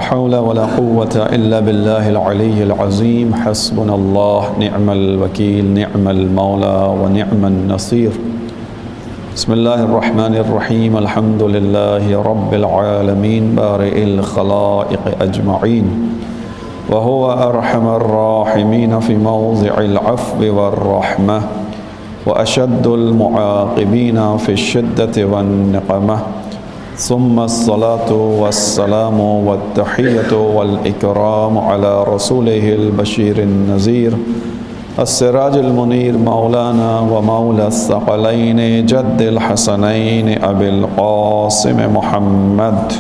حول ولا قوة إلا بالله العلي العظيم حسبنا الله نعم الوكيل نعم المولى ونعم النصير بسم الله الرحمن الرحيم الحمد لله رب العالمين بارئ الخلائق أجمعين وهو أرحم الراحمين في موضع العفو والرحمة وأشد المعاقبين في الشدة والنقمة ثم الصلاة والسلام والتحية والإكرام على رسوله البشير النذير السراج المنير مولانا ومولى الثقلين جد الحسنين أبي القاسم محمد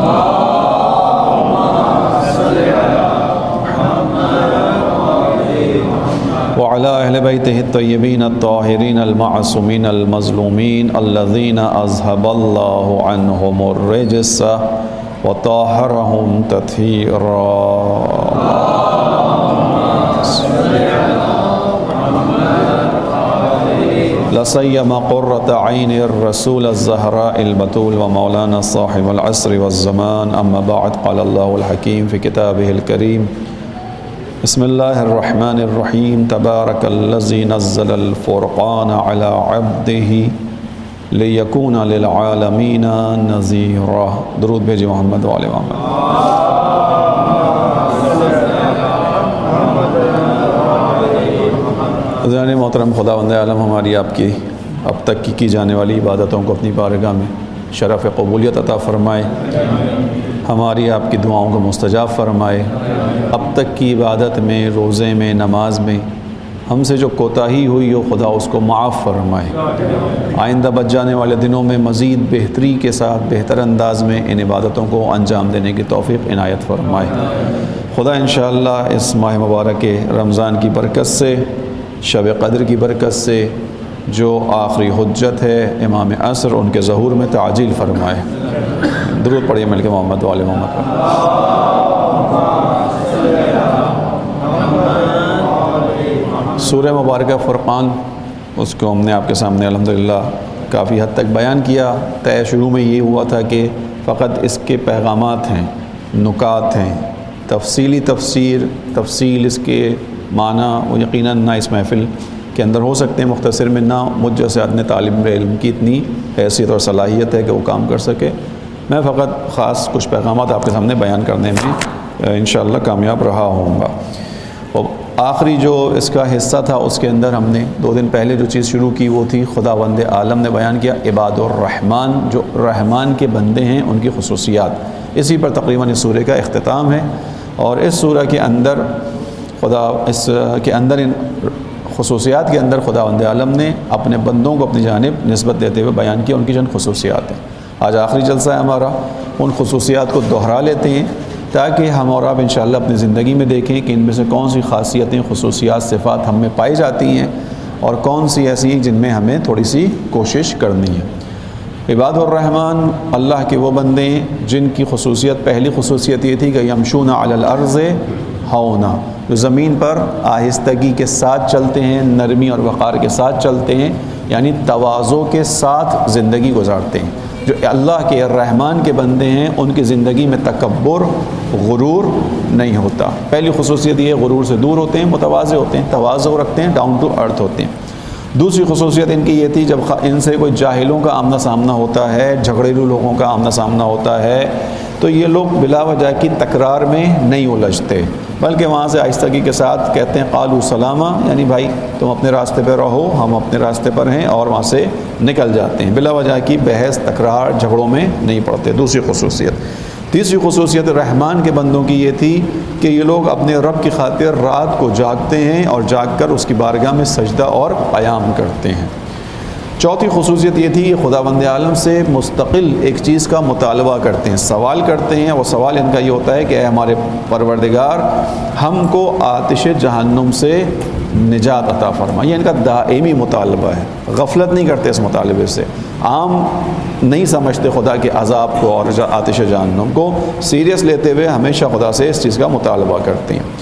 وعلى أهل بيته الطيبين الطاهرين المعصومين المظلومين الذين أذهب الله عنهم الرجس وطهرهم تطهيرا لسيما قرة عين الرسول الزهراء البتول ومولانا صاحب العصر والزمان أما بعد قال الله الحكيم في كتابه الكريم بسم الله الرحمن الرحيم تبارك الذي نزل الفرقان على عبده ليكون للعالمين نذيرا درود بھیجے محمد وعلى محمد. حضرات محترم، خداوند عالم ہماری آپ کی اب تک کی جانے والی عبادتوں کو اپنی بارگاہ میں شرف قبولیت عطا فرمائے، ہماری آپ کی دعاؤں کو مستجاب فرمائے، اب تک کی عبادت میں، روزے میں، نماز میں ہم سے جو کوتاہی ہوئی ہو خدا اس کو معاف فرمائے، آئندہ بچ جانے والے دنوں میں مزید بہتری کے ساتھ بہتر انداز میں ان عبادتوں کو انجام دینے کی توفیق عنایت فرمائے. خدا انشاءاللہ اس ماہ مبارک رمضان کی برکت سے، شب قدر کی برکت سے جو آخری حجت ہے امام عصر، ان کے ظہور میں تعجیل فرمائے. درود پڑھیے مل کے محمد وعلی محمد. سورہ مبارکہ فرقان، اس کو ہم نے آپ کے سامنے الحمدللہ کافی حد تک بیان کیا. طے شروع میں یہ ہوا تھا کہ فقط اس کے پیغامات ہیں، نکات ہیں، تفصیلی تفصیل اس کے معنی وہ یقیناً نہ اس محفل کے اندر ہو سکتے ہیں مختصر میں، نہ مجھ جیسے ادنے طالب علم کی اتنی حیثیت اور صلاحیت ہے کہ وہ کام کر سکے. میں فقط خاص کچھ پیغامات آپ کے سامنے بیان کرنے میں انشاءاللہ کامیاب رہا ہوں گا. اور آخری جو اس کا حصہ تھا اس کے اندر ہم نے 2 دن پہلے جو چیز شروع کی وہ تھی خداوند عالم نے بیان کیا عباد الرحمن، جو رحمان کے بندے ہیں ان کی خصوصیات. اسی پر تقریباً اس سورہ کا اختتام ہے، اور اس سورہ کے اندر ان خصوصیات کے اندر خداوند عالم نے اپنے بندوں کو اپنی جانب نسبت دیتے ہوئے بیان کیا ان کی جن خصوصیات ہیں. آج آخری جلسہ ہے ہمارا، ان خصوصیات کو دہرا لیتے ہیں تاکہ ہم اور آپ انشاءاللہ اپنی زندگی میں دیکھیں کہ ان میں سے کون سی خاصیتیں، خصوصیات، صفات ہم میں پائی جاتی ہیں اور کون سی ایسی ہیں جن میں ہمیں تھوڑی سی کوشش کرنی ہے. عباد الرحمن اللہ کے وہ بندے ہیں جن کی خصوصیت، پہلی خصوصیت یہ تھی کہ یمشون علی الارض ہونا، جو زمین پر آہستگی کے ساتھ چلتے ہیں، نرمی اور وقار کے ساتھ چلتے ہیں، یعنی تواضع کے ساتھ زندگی گزارتے ہیں. جو اللہ کے رحمان کے بندے ہیں ان کی زندگی میں تکبر، غرور نہیں ہوتا. پہلی خصوصیت یہ غرور سے دور ہوتے ہیں، متواضع ہوتے ہیں، تواضع رکھتے ہیں، ڈاؤن ٹو ارتھ ہوتے ہیں. دوسری خصوصیت ان کی یہ تھی جب ان سے کوئی جاہلوں کا آمنا سامنا ہوتا ہے، جھگڑیلو لوگوں کا آمنا سامنا ہوتا ہے، تو یہ لوگ بلا وجہ کی تکرار میں نہیں الجھتے، بلکہ وہاں سے آہستگی کے ساتھ کہتے ہیں قالوا سلاما، یعنی بھائی تم اپنے راستے پہ رہو، ہم اپنے راستے پر ہیں، اور وہاں سے نکل جاتے ہیں. بلا وجہ کی بحث، تکرار، جھگڑوں میں نہیں پڑتے. دوسری خصوصیت. تیسری خصوصیت رحمان کے بندوں کی یہ تھی کہ یہ لوگ اپنے رب کی خاطر رات کو جاگتے ہیں اور جاگ کر اس کی بارگاہ میں سجدہ اور قیام کرتے ہیں. چوتھی خصوصیت یہ تھی کہ خداوند عالم سے مستقل ایک چیز کا مطالبہ کرتے ہیں، سوال کرتے ہیں. وہ سوال ان کا یہ ہوتا ہے کہ اے ہمارے پروردگار، ہم کو آتش جہنم سے نجات عطا فرما. یہ ان کا دائمی مطالبہ ہے، غفلت نہیں کرتے اس مطالبے سے. عام نہیں سمجھتے خدا کے عذاب کو اور آتش جہنم کو، سیریس لیتے ہوئے ہمیشہ خدا سے اس چیز کا مطالبہ کرتے ہیں.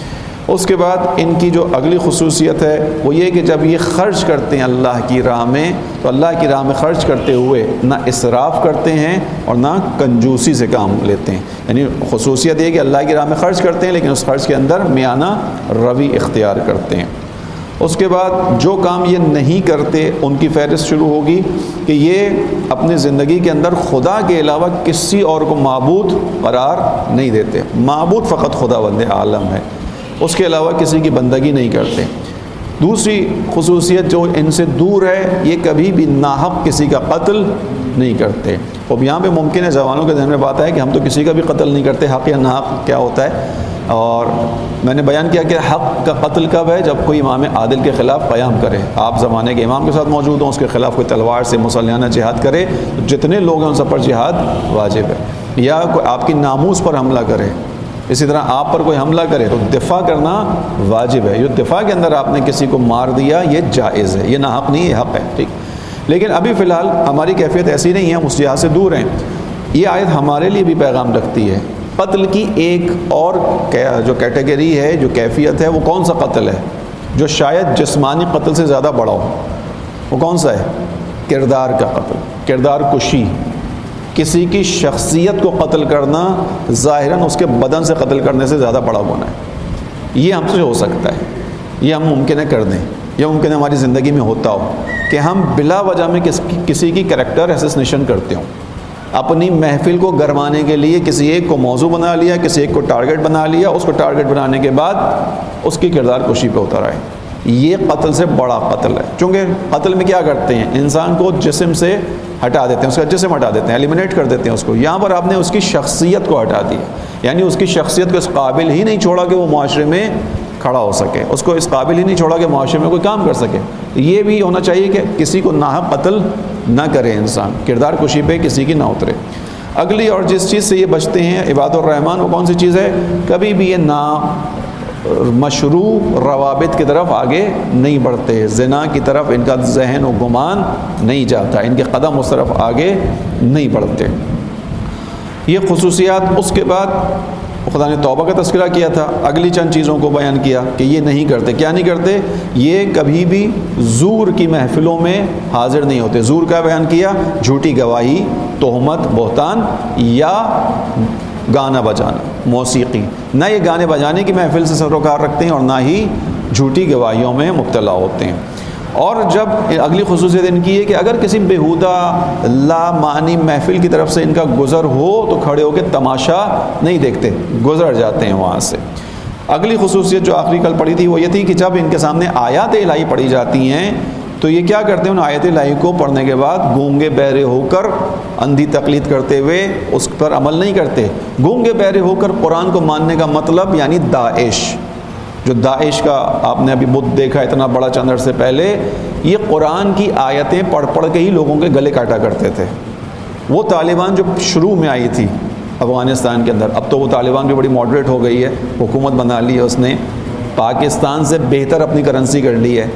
اس کے بعد ان کی جو اگلی خصوصیت ہے وہ یہ کہ جب یہ خرچ کرتے ہیں اللہ کی راہ میں تو اللہ کی راہ میں خرچ کرتے ہوئے نہ اسراف کرتے ہیں اور نہ کنجوسی سے کام لیتے ہیں. یعنی خصوصیت یہ کہ اللہ کی راہ میں خرچ کرتے ہیں لیکن اس خرچ کے اندر میانہ روی اختیار کرتے ہیں. اس کے بعد جو کام یہ نہیں کرتے ان کی فہرست شروع ہوگی کہ یہ اپنی زندگی کے اندر خدا کے علاوہ کسی اور کو معبود قرار نہیں دیتے. معبود فقط خداوند عالم ہے، اس کے علاوہ کسی کی بندگی نہیں کرتے. دوسری خصوصیت جو ان سے دور ہے، یہ کبھی بھی ناحق کسی کا قتل نہیں کرتے. اب یہاں پہ ممکن ہے جوانوں کے ذہن میں بات ہے کہ ہم تو کسی کا بھی قتل نہیں کرتے. حق یا ناحق کیا ہوتا ہے؟ اور میں نے بیان کیا کہ حق کا قتل کب ہے؟ جب کوئی امام عادل کے خلاف قیام کرے. آپ زمانے کے امام کے ساتھ موجود ہوں، اس کے خلاف کوئی تلوار سے مسلحانہ جہاد کرے تو جتنے لوگ ہیں ان سب پر جہاد واجب ہے. یا کوئی آپ کی ناموس پر حملہ کرے، اسی طرح آپ پر کوئی حملہ کرے تو دفاع کرنا واجب ہے. جو دفاع کے اندر آپ نے کسی کو مار دیا یہ جائز ہے، یہ نہ حق نہیں، یہ حق ہے. ٹھیک، لیکن ابھی فی الحال ہماری کیفیت ایسی نہیں ہے، ہم اس جہاد سے دور ہیں. یہ آیت ہمارے لیے بھی پیغام رکھتی ہے. قتل کی ایک اور جو کیٹیگری ہے، جو کیفیت ہے، وہ کون سا قتل ہے جو شاید جسمانی قتل سے زیادہ بڑا ہو؟ وہ کون سا ہے؟ کردار کا قتل، کردار کشی. کسی کی شخصیت کو قتل کرنا ظاہراً اس کے بدن سے قتل کرنے سے زیادہ بڑا گناہ ہے. یہ ہم سے ہو سکتا ہے، یہ ہم ممکن ہے کر دیں. یہ ممکن ہے ہماری زندگی میں ہوتا ہو کہ ہم بلا وجہ میں کسی کی کریکٹر اسیسنیشن کرتے ہوں. اپنی محفل کو گرمانے کے لیے کسی ایک کو موضوع بنا لیا، کسی ایک کو ٹارگٹ بنا لیا، اس کو ٹارگٹ بنانے کے بعد اس کی کردار کشی پہ اتر آئے. یہ قتل سے بڑا قتل ہے. چونکہ قتل میں کیا کرتے ہیں؟ انسان کو جسم سے ہٹا دیتے ہیں، اس کا جسم ہٹا دیتے ہیں، ایلیمنیٹ کر دیتے ہیں اس کو. یہاں پر آپ نے اس کی شخصیت کو ہٹا دیا، یعنی اس کی شخصیت کو اس قابل ہی نہیں چھوڑا کہ وہ معاشرے میں کھڑا ہو سکے، اس کو اس قابل ہی نہیں چھوڑا کہ معاشرے میں کوئی کام کر سکے. یہ بھی ہونا چاہیے کہ کسی کو ناحق قتل نہ کرے انسان، کردار کشی پہ کسی کی نہ اترے. اگلی اور جس چیز سے یہ بچتے ہیں عباد الرحمن، وہ کون سی چیز ہے؟ کبھی بھی یہ مشروع روابط کی طرف آگے نہیں بڑھتے. زنا کی طرف ان کا ذہن و گمان نہیں جاتا، ان کے قدم اس طرف آگے نہیں بڑھتے. یہ خصوصیات. اس کے بعد خدا نے توبہ کا تذکرہ کیا تھا، اگلی چند چیزوں کو بیان کیا کہ یہ نہیں کرتے. کیا نہیں کرتے؟ یہ کبھی بھی زور کی محفلوں میں حاضر نہیں ہوتے. زور کا بیان کیا؟ جھوٹی گواہی، تہمت، بہتان یا گانا بجانا، موسیقی. نہ یہ گانے بجانے کی محفل سے سروکار رکھتے ہیں اور نہ ہی جھوٹی گواہیوں میں مبتلا ہوتے ہیں. اور جب اگلی خصوصیت ان کی ہے کہ اگر کسی بیہودہ لامعنی محفل کی طرف سے ان کا گزر ہو تو کھڑے ہو کے تماشا نہیں دیکھتے، گزر جاتے ہیں وہاں سے. اگلی خصوصیت جو آخری کل پڑھی تھی وہ یہ تھی کہ جب ان کے سامنے آیات الہی پڑھی جاتی ہیں تو یہ کیا کرتے ہیں؟ ان آیات الہی کو پڑھنے کے بعد گونگے بہرے ہو کر اندھی تقلید کرتے ہوئے اس پر عمل نہیں کرتے. گونگے بہرے ہو کر قرآن کو ماننے کا مطلب یعنی داعش، جو داعش کا آپ نے ابھی بت دیکھا اتنا بڑا چند عرصے پہلے، یہ قرآن کی آیتیں پڑھ پڑھ کے ہی لوگوں کے گلے کاٹا کرتے تھے. وہ طالبان جو شروع میں آئی تھی افغانستان کے اندر، اب تو وہ طالبان بھی بڑی ماڈریٹ ہو گئی ہے، حکومت بنا لی ہے اس نے، پاکستان سے بہتر اپنی کرنسی کر لی ہے.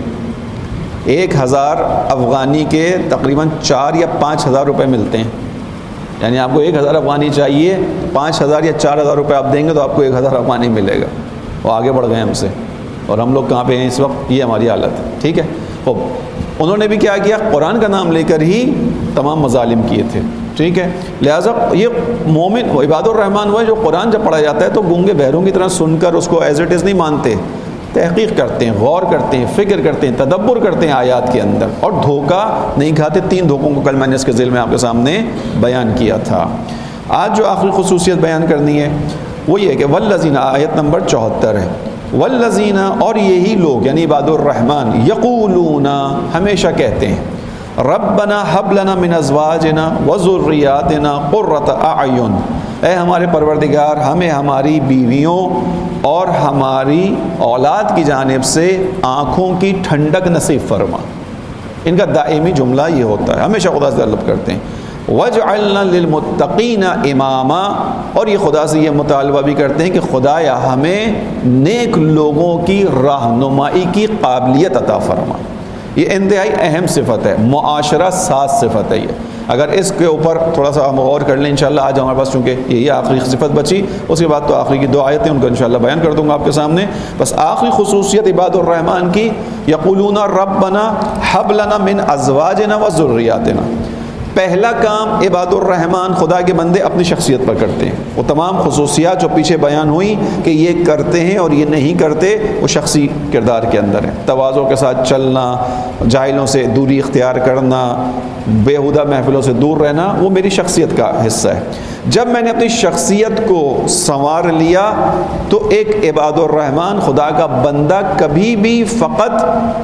1000 افغانی کے تقریباً 4 یا 5 ہزار روپے ملتے ہیں. یعنی آپ کو 1000 افغانی چاہیے، 5000 یا 4000 روپے آپ دیں گے تو آپ کو 1000 افغانی ملے گا. وہ آگے بڑھ گئے ہم سے، اور ہم لوگ کہاں پہ ہیں اس وقت؟ یہ ہماری حالت ہے. ٹھیک ہے، انہوں نے بھی کیا کیا؟ قرآن کا نام لے کر ہی تمام مظالم کیے تھے. ٹھیک ہے، لہٰذا یہ مومن عباد الرحمن وہ ہے جو قرآن جب پڑھا جاتا ہے تو گونگے بہروں کی طرح سن کر اس کو ایز اٹ از نہیں مانتے، تحقیق کرتے ہیں، غور کرتے ہیں، فکر کرتے ہیں، تدبر کرتے ہیں آیات کے اندر، اور دھوکہ نہیں کھاتے. 3 دھوکوں کو کل میں نے اس کے ذیل میں آپ کے سامنے بیان کیا تھا. آج جو آخری خصوصیت بیان کرنی ہے وہ یہ ہے کہ والذین، آیت نمبر 74 ہے، والذین، اور یہی لوگ یعنی عباد الرحمن، یقولون، ہمیشہ کہتے ہیں، ربنا حب لنا من ازواجنا وذریاتنا قرۃ اعین، اے ہمارے پروردگار ہمیں ہماری بیویوں اور ہماری اولاد کی جانب سے آنکھوں کی ٹھنڈک نصیب فرما. ان کا دائمی جملہ یہ ہوتا ہے، ہمیشہ خدا سے طلب کرتے ہیں. وَجْعَلْنَا لِلْمُتَّقِينَ إِمَامًا، اور یہ خدا سے یہ مطالبہ بھی کرتے ہیں کہ خدایا ہمیں نیک لوگوں کی رہنمائی کی قابلیت عطا فرما. یہ انتہائی اہم صفت ہے، معاشرہ ساز صفت ہے یہ۔ اگر اس کے اوپر تھوڑا سا ہم غور کر لیں انشاءاللہ، آج ہمارے پاس چونکہ یہی آخری صفت بچی، اس کے بعد تو آخری کی 2 آیتیں ان کو انشاءاللہ بیان کر دوں گا آپ کے سامنے۔ بس آخری خصوصیت عباد الرحمن کی، یقولون ربنا ہب لنا من ازواجنا وذریاتنا۔ پہلا کام عباد الرحمن خدا کے بندے اپنی شخصیت پر کرتے ہیں، وہ تمام خصوصیات جو پیچھے بیان ہوئی کہ یہ کرتے ہیں اور یہ نہیں کرتے، وہ شخصی کردار کے اندر ہے۔ تواضع کے ساتھ چلنا، جاہلوں سے دوری اختیار کرنا، بیہودہ محفلوں سے دور رہنا، وہ میری شخصیت کا حصہ ہے۔ جب میں نے اپنی شخصیت کو سنوار لیا تو ایک عباد الرحمن خدا کا بندہ کبھی بھی فقط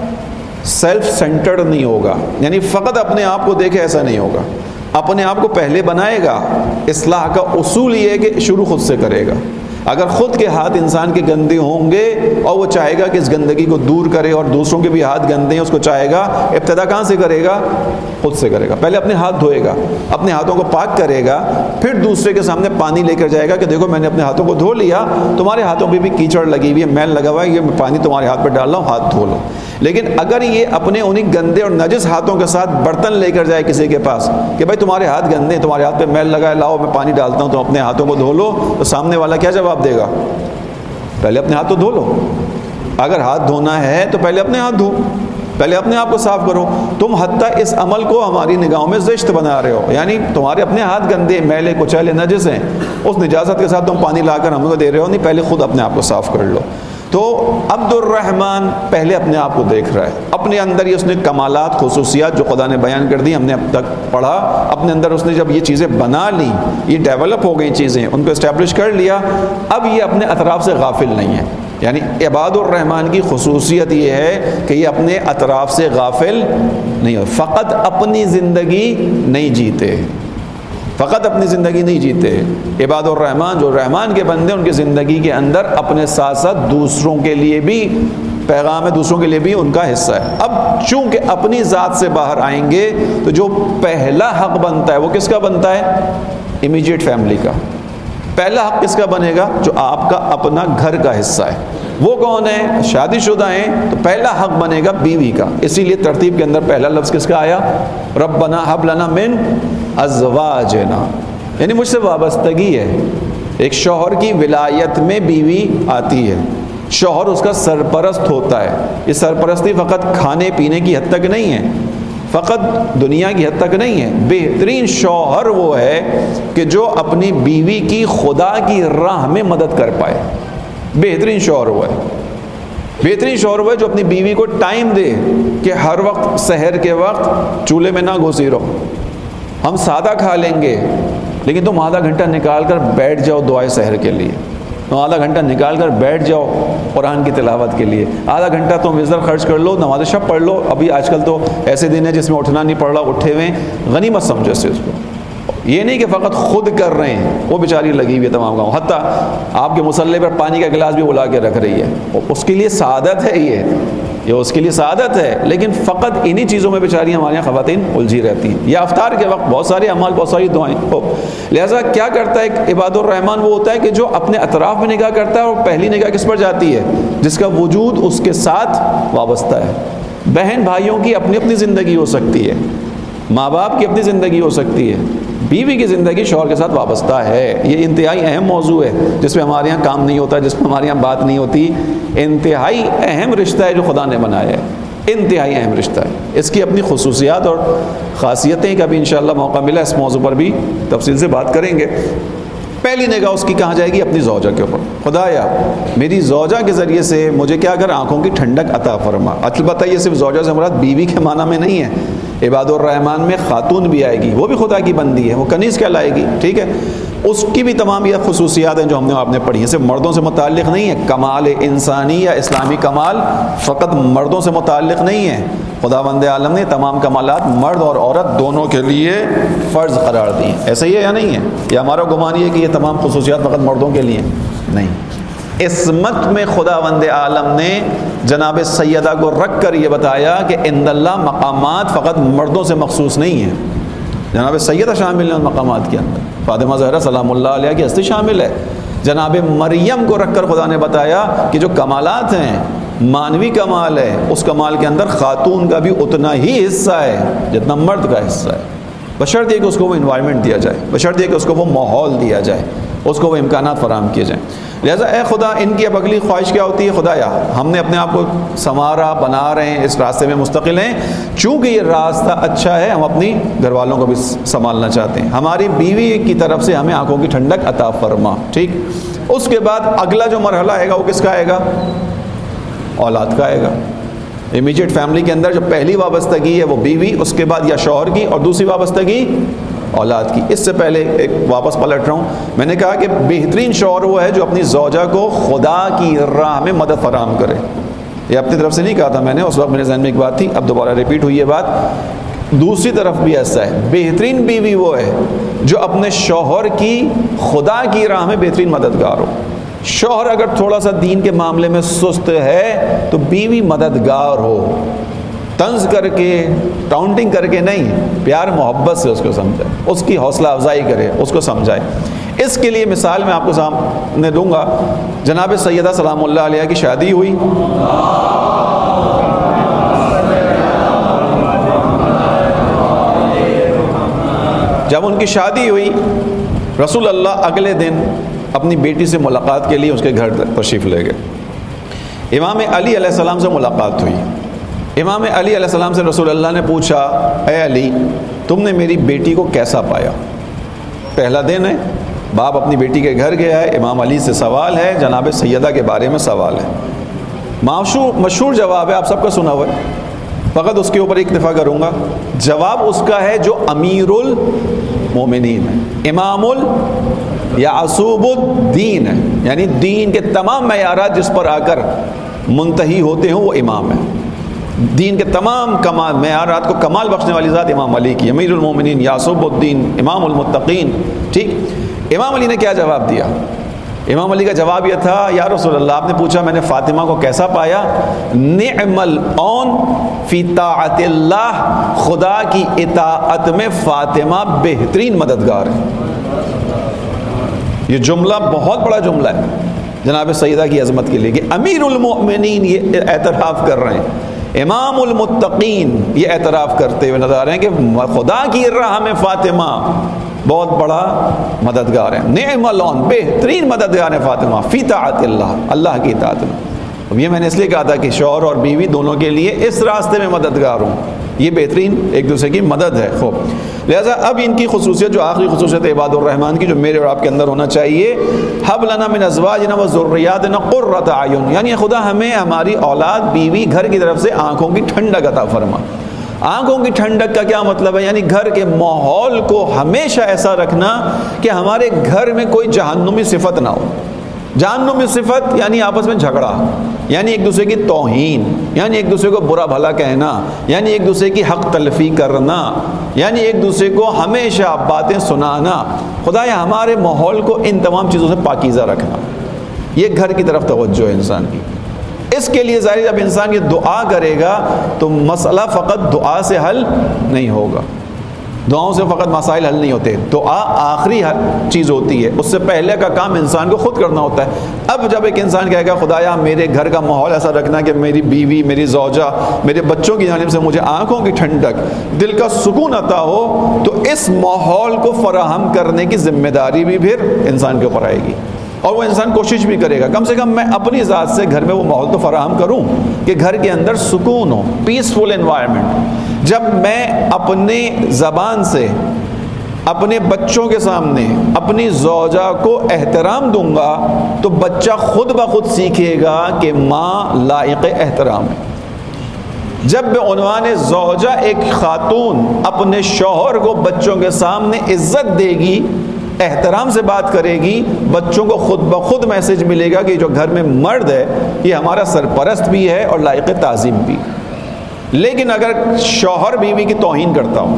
سیلف سینٹرڈ نہیں ہوگا، یعنی فقط اپنے آپ کو دیکھے ایسا نہیں ہوگا، اپنے آپ کو پہلے بنائے گا۔ اصلاح کا اصول یہ ہے کہ شروع خود سے کرے گا۔ اگر خود کے ہاتھ انسان کے گندے ہوں گے اور وہ چاہے گا کہ اس گندگی کو دور کرے اور دوسروں کے بھی ہاتھ گندے ہیں اس کو چاہے گا، ابتدا کہاں سے کرے گا؟ خود سے کرے گا۔ پہلے اپنے ہاتھ دھوئے گا، اپنے ہاتھوں کو پاک کرے گا، پھر دوسرے کے سامنے پانی لے کر جائے گا کہ دیکھو میں نے اپنے ہاتھوں کو دھو لیا، تمہارے ہاتھوں پہ بھی کیچڑ لگی ہوئی ہے، میل لگا ہوا ہے، یہ پانی تمہارے ہاتھ پہ ڈال رہا ہوں، ہاتھ دھو لو۔ لیکن اگر یہ اپنے انہیں گندے اور نجس ہاتھوں کے ساتھ برتن لے کر جائے کسی کے پاس کہ بھائی تمہارے ہاتھ گندے ہیں، تمہارے ہاتھ پہ میل لگا ہے، لاؤ میں پانی ڈالتا ہوں، تم اپنے ہاتھوں کو دھو لو، تو سامنے والا کیا جواب دے گا؟ پہلے اپنے ہاتھ تو دھو لو۔ اگر ہاتھ دھونا ہے تو پہلے اپنے ہاتھ دھو، پہلے اپنے آپ کو صاف کرو۔ تم حتیٰ اس عمل کو ہماری نگاہوں میں زشت بنا رہے ہو، یعنی تمہارے اپنے ہاتھ گندے میلے کچیلے نجس ہیں، اس نجاست کے ساتھ تم پانی لا کر ہم کو دے رہے ہو، نہیں، پہلے خود اپنے آپ کو صاف کر لو۔ تو عبد الرحمن پہلے اپنے آپ کو دیکھ رہا ہے، اپنے اندر یہ اس نے کمالات، خصوصیات جو خدا نے بیان کر دی، ہم نے اب تک پڑھا، اپنے اندر اس نے جب یہ چیزیں بنا لی، یہ ڈیولپ ہو گئی چیزیں، ان کو اسٹیبلش کر لیا، اب یہ اپنے اطراف سے غافل نہیں ہے۔ یعنی عباد الرحمن کی خصوصیت یہ ہے کہ یہ اپنے اطراف سے غافل نہیں ہو، فقط اپنی زندگی نہیں جیتے، فقط اپنی زندگی نہیں جیتے۔ عباد الرحمن جو رحمان کے بندے، ان کی زندگی کے اندر اپنے ساتھ ساتھ دوسروں کے لیے بھی پیغام ہے، دوسروں کے لیے بھی ان کا حصہ ہے۔ اب چونکہ اپنی ذات سے باہر آئیں گے تو جو پہلا حق بنتا ہے وہ کس کا بنتا ہے؟ امیجیٹ فیملی کا۔ پہلا حق کس کا بنے گا؟ جو آپ کا اپنا گھر کا حصہ ہے۔ وہ کون ہے؟ شادی شدہ ہیں تو پہلا حق بنے گا بیوی کا، اسی لیے ترتیب کے اندر پہلا لفظ کس کا آیا؟ ربنا ہب لنا من ازواجنا، یعنی مجھ سے وابستگی ہے۔ ایک شوہر کی ولایت میں بیوی آتی ہے، شوہر اس کا سرپرست ہوتا ہے۔ یہ سرپرستی فقط کھانے پینے کی حد تک نہیں ہے، فقط دنیا کی حد تک نہیں ہے۔ بہترین شوہر وہ ہے کہ جو اپنی بیوی کی خدا کی راہ میں مدد کر پائے، بہترین شوہر وہ ہے۔ بہترین شوہر وہ ہے جو اپنی بیوی کو ٹائم دے کہ ہر وقت سحر کے وقت چولہے میں نہ گھسی رہو، ہم سادہ کھا لیں گے لیکن تم آدھا گھنٹہ نکال کر بیٹھ جاؤ دعائے سحر کے لیے، تم آدھا گھنٹہ نکال کر بیٹھ جاؤ قرآن کی تلاوت کے لیے، آدھا گھنٹہ تم وزر خرچ کر لو، نماز شب پڑھ لو۔ ابھی آج کل تو ایسے دن ہیں جس میں اٹھنا نہیں پڑ رہا، اٹھے ہوئے غنیمت سمجھو سے اس کو۔ یہ نہیں کہ فقط خود کر رہے ہیں، وہ بیچاری لگی ہوئی ہے تمام کام، حتیٰ آپ کے مصلے پر پانی کا گلاس بھی بلا کے رکھ رہی ہے، اس کے لیے سعادت ہے، یہ اس کے لیے سعادت ہے۔ لیکن فقط انہی چیزوں میں بیچاری ہمارے یہاں خواتین الجھی رہتی ہیں، یا افطار کے وقت بہت سارے اعمال، بہت ساری دعائیں۔ لہٰذا کیا کرتا ہے ایک عباد الرحمن؟ وہ ہوتا ہے کہ جو اپنے اطراف میں نگاہ کرتا ہے، اور پہلی نگاہ کس پر جاتی ہے؟ جس کا وجود اس کے ساتھ وابستہ ہے۔ بہن بھائیوں کی اپنی اپنی زندگی ہو سکتی ہے، ماں باپ کی اپنی زندگی ہو سکتی ہے، بیوی کی زندگی شوہر کے ساتھ وابستہ ہے۔ یہ انتہائی اہم موضوع ہے جس پہ ہمارے یہاں کام نہیں ہوتا، جس پہ ہمارے یہاں بات نہیں ہوتی۔ انتہائی اہم رشتہ ہے جو خدا نے بنایا ہے، انتہائی اہم رشتہ ہے۔ اس کی اپنی خصوصیات اور خاصیتیں کبھی انشاءاللہ موقع ملا اس موضوع پر بھی تفصیل سے بات کریں گے۔ پہلی نگاہ اس کی کہاں جائے گی؟ اپنی زوجہ کے اوپر۔ خدایا میری زوجہ کے ذریعے سے مجھے کیا کر آنکھوں کی ٹھنڈک عطا فرما۔ البتہ یہ صرف زوجہ سے مراد بیوی کے معنی میں نہیں ہے، عباد الرحمن میں خاتون بھی آئے گی، وہ بھی خدا کی بندی ہے، وہ کنیز کہلائے گی، ٹھیک ہے۔ اس کی بھی تمام یہ خصوصیات ہیں جو ہم نے آپ نے پڑھی ہیں، صرف مردوں سے متعلق نہیں ہے۔ کمال انسانی یا اسلامی کمال فقط مردوں سے متعلق نہیں ہے، خداوند عالم نے تمام کمالات مرد اور عورت دونوں کے لیے فرض قرار دی ہیں۔ ایسا ہی ہے یا نہیں ہے؟ یہ ہمارا گمان یہ ہے کہ یہ تمام خصوصیات فقط مردوں کے لیے نہیں۔ عصمت میں خداوند عالم نے جناب سیدہ کو رکھ کر یہ بتایا کہ عند اللہ مقامات فقط مردوں سے مخصوص نہیں ہیں، جناب سیدہ شامل ہیں ان مقامات کے اندر، فاطمہ زہرا سلام اللہ علیہ کی ہستی شامل ہے۔ جناب مریم کو رکھ کر خدا نے بتایا کہ جو کمالات ہیں مانوی کمال ہے، اس کمال کے اندر خاتون کا بھی اتنا ہی حصہ ہے جتنا مرد کا حصہ ہے، بشرط یہ کہ اس کو وہ انوائرمنٹ دیا جائے، بشرط یہ کہ اس کو وہ ماحول دیا جائے، اس کو وہ امکانات فراہم کیے جائیں۔ لہٰذا اے خدا، ان کی اب اگلی خواہش کیا ہوتی ہے؟ خدایا ہم نے اپنے آپ کو سنوارا، بنا رہے ہیں، اس راستے میں مستقل ہیں، چونکہ یہ راستہ اچھا ہے ہم اپنی گھر والوں کو بھی سنبھالنا چاہتے ہیں، ہماری بیوی کی طرف سے ہمیں آنکھوں کی ٹھنڈک عطا فرما۔ ٹھیک، اس کے بعد اگلا جو مرحلہ آئے گا وہ کس کا آئے گا؟ اولاد کا آئے گا۔ امیجیٹ فیملی کے اندر جو پہلی وابستگی ہے وہ بیوی، اس کے بعد یا شوہر کی، اور دوسری وابستگی اولاد کی۔ اس سے پہلے ایک واپس پلٹ رہا ہوں، میں نے کہا کہ بہترین شوہر وہ ہے جو اپنی زوجہ کو خدا کی راہ میں مدد فراہم کرے۔ یہ اپنی طرف سے نہیں کہا تھا میں نے، اس وقت میرے ذہن میں ایک بات تھی، اب دوبارہ ریپیٹ ہوئی یہ بات۔ دوسری طرف بھی ایسا ہے، بہترین بیوی وہ ہے جو اپنے شوہر کی خدا کی راہ میں بہترین مددگار ہو۔ شوہر اگر تھوڑا سا دین کے معاملے میں سست ہے تو بیوی مددگار ہو، طنز کر کے، ٹاؤنٹنگ کر کے نہیں، پیار محبت سے اس کو سمجھائے، اس کی حوصلہ افزائی کرے، اس کو سمجھائے۔ اس کے لیے مثال میں آپ کو سامنے دوں گا، جناب سیدہ سلام اللہ علیہ کی شادی ہوئی، جب ان کی شادی ہوئی، رسول اللہ اگلے دن اپنی بیٹی سے ملاقات کے لیے اس کے گھر تشریف لے گئے۔ امام علی علیہ السلام سے ملاقات ہوئی۔ امام علی علیہ السلام سے رسول اللہ نے پوچھا، اے علی تم نے میری بیٹی کو کیسا پایا؟ پہلا دن ہے، باپ اپنی بیٹی کے گھر گیا ہے، امام علی سے سوال ہے، جناب سیدہ کے بارے میں سوال ہے۔ مشہور جواب ہے، آپ سب کا سنا ہوا ہے، فقط اس کے اوپر اکتفا کروں گا۔ جواب اس کا ہے جو امیر المومنین ہے، امام یعصوب الدین ہے، یعنی دین کے تمام معیارات جس پر آ کر منتہی ہوتے ہیں وہ امام ہے۔ دین کے تمام کمال معیارات کو کمال بخشنے والی ذات امام علی کی، امیر المومنین، یعصوب الدین، امام المتقین۔ ٹھیک، امام علی نے کیا جواب دیا؟ امام علی کا جواب یہ تھا، یا رسول اللہ آپ نے پوچھا میں نے فاطمہ کو کیسا پایا؟ نعم العون فی طاعت اللہ، خدا کی اطاعت میں فاطمہ بہترین مددگار ہے۔ یہ جملہ بہت بڑا جملہ ہے جناب سیدہ کی عظمت کے لیے کہ امیر المؤمنین یہ اعتراف کر رہے ہیں، امام المتقین یہ اعتراف کرتے ہوئے نظر آ رہے ہیں کہ خدا کی راہ میں فاطمہ بہت بڑا مددگار ہے، نعم العون بہترین مددگار ہے فاطمہ فی طاعت اللہ، اللہ کی اطاعت میں۔ اب یہ میں نے اس لیے کہا تھا کہ شوہر اور بیوی دونوں کے لیے اس راستے میں مددگار ہوں، یہ بہترین ایک دوسرے کی مدد ہے۔ خوب، لہذا اب ان کی خصوصیت جو آخری خصوصیت عباد الرحمن کی جو میرے اور آپ کے اندر ہونا چاہیے، حب لنا من ازواجنا و ذریاتنا قرۃ اعین، یعنی خدا ہمیں ہماری اولاد بیوی گھر کی طرف سے آنکھوں کی ٹھنڈک عطا فرما۔ آنکھوں کی ٹھنڈک کا کیا مطلب ہے؟ یعنی گھر کے ماحول کو ہمیشہ ایسا رکھنا کہ ہمارے گھر میں کوئی جہنمی صفت نہ ہو۔ جہنمی صفت یعنی آپس میں جھگڑا، یعنی ایک دوسرے کی توہین، یعنی ایک دوسرے کو برا بھلا کہنا، یعنی ایک دوسرے کی حق تلفی کرنا، یعنی ایک دوسرے کو ہمیشہ باتیں سنانا۔ خدایا ہمارے ماحول کو ان تمام چیزوں سے پاکیزہ رکھنا، یہ گھر کی طرف توجہ ہے انسان کی۔ اس کے لیے ظاہر جب انسان یہ دعا کرے گا تو مسئلہ فقط دعا سے حل نہیں ہوگا، دعاؤں سے فقط مسائل حل نہیں ہوتے، دعا آخری چیز ہوتی ہے، اس سے پہلے کا کام انسان کو خود کرنا ہوتا ہے۔ اب جب ایک انسان کہے گا خدایا میرے گھر کا ماحول ایسا رکھنا کہ میری بیوی، میری زوجہ، میرے بچوں کی جانب سے مجھے آنکھوں کی ٹھنڈک، دل کا سکون عطا ہو، تو اس ماحول کو فراہم کرنے کی ذمہ داری بھی پھر انسان کے اوپر آئے گی، اور وہ انسان کوشش بھی کرے گا کم سے کم میں اپنی ذات سے گھر میں وہ ماحول تو فراہم کروں کہ گھر کے اندر سکون ہو، پیسفل انوائرمنٹ۔ جب میں اپنے زبان سے اپنے بچوں کے سامنے اپنی زوجہ کو احترام دوں گا تو بچہ خود بخود سیکھے گا کہ ماں لائق احترام ہے۔ جب بعنوان زوجہ ایک خاتون اپنے شوہر کو بچوں کے سامنے عزت دے گی، احترام سے بات کرے گی، بچوں کو خود بخود میسج ملے گا کہ جو گھر میں مرد ہے یہ ہمارا سرپرست بھی ہے اور لائق تعظیم بھی۔ لیکن اگر شوہر بیوی کی توہین کرتا ہو،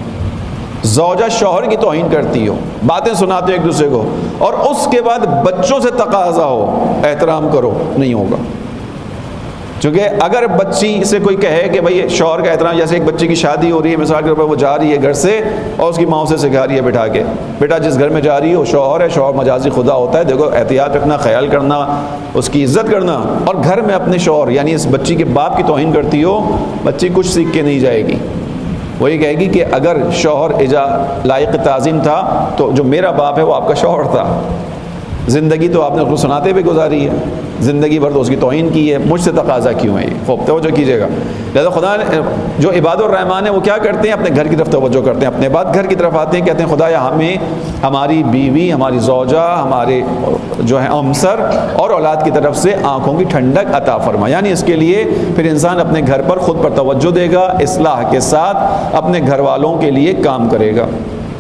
زوجہ شوہر کی توہین کرتی ہو، باتیں سناتے ایک دوسرے کو، اور اس کے بعد بچوں سے تقاضا ہو احترام کرو، نہیں ہوگا۔ چونکہ اگر بچی سے کوئی کہے کہ بھائی شوہر کا احترام، جیسے ایک بچی کی شادی ہو رہی ہے مثال کے طور پر، وہ جا رہی ہے گھر سے اور اس کی ماں سے سکھا رہی ہے بٹھا کے، بیٹا جس گھر میں جا رہی ہو شوہر ہے، شوہر مجازی خدا ہوتا ہے، دیکھو احتیاط رکھنا، خیال کرنا، اس کی عزت کرنا، اور گھر میں اپنے شوہر یعنی اس بچی کے باپ کی توہین کرتی ہو، بچی کچھ سیکھ کے نہیں جائے گی. وہ یہ کہے گی کہ اگر شوہر لائق تعظیم تھا تو جو میرا باپ ہے وہ آپ کا شوہر تھا. زندگی تو آپ نے اس کو سناتے ہوئے گزاری ہے، زندگی بھر تو اس کی توہین کی ہے، مجھ سے تقاضا کیوں ہے یہ؟ خوب توجہ کیجیے گا. لہذا خدا نے جو عباد الرحمان ہیں وہ کیا کرتے ہیں؟ اپنے گھر کی طرف توجہ کرتے ہیں، اپنے بعد گھر کی طرف آتے ہیں، کہتے ہیں خدایا ہمیں ہماری بیوی، ہماری زوجہ، ہمارے جو ہے ہمسر اور اولاد کی طرف سے آنکھوں کی ٹھنڈک عطا فرما. یعنی اس کے لیے پھر انسان اپنے گھر پر خود پر توجہ دے گا، اصلاح کے ساتھ اپنے گھر والوں کے لیے کام کرے گا.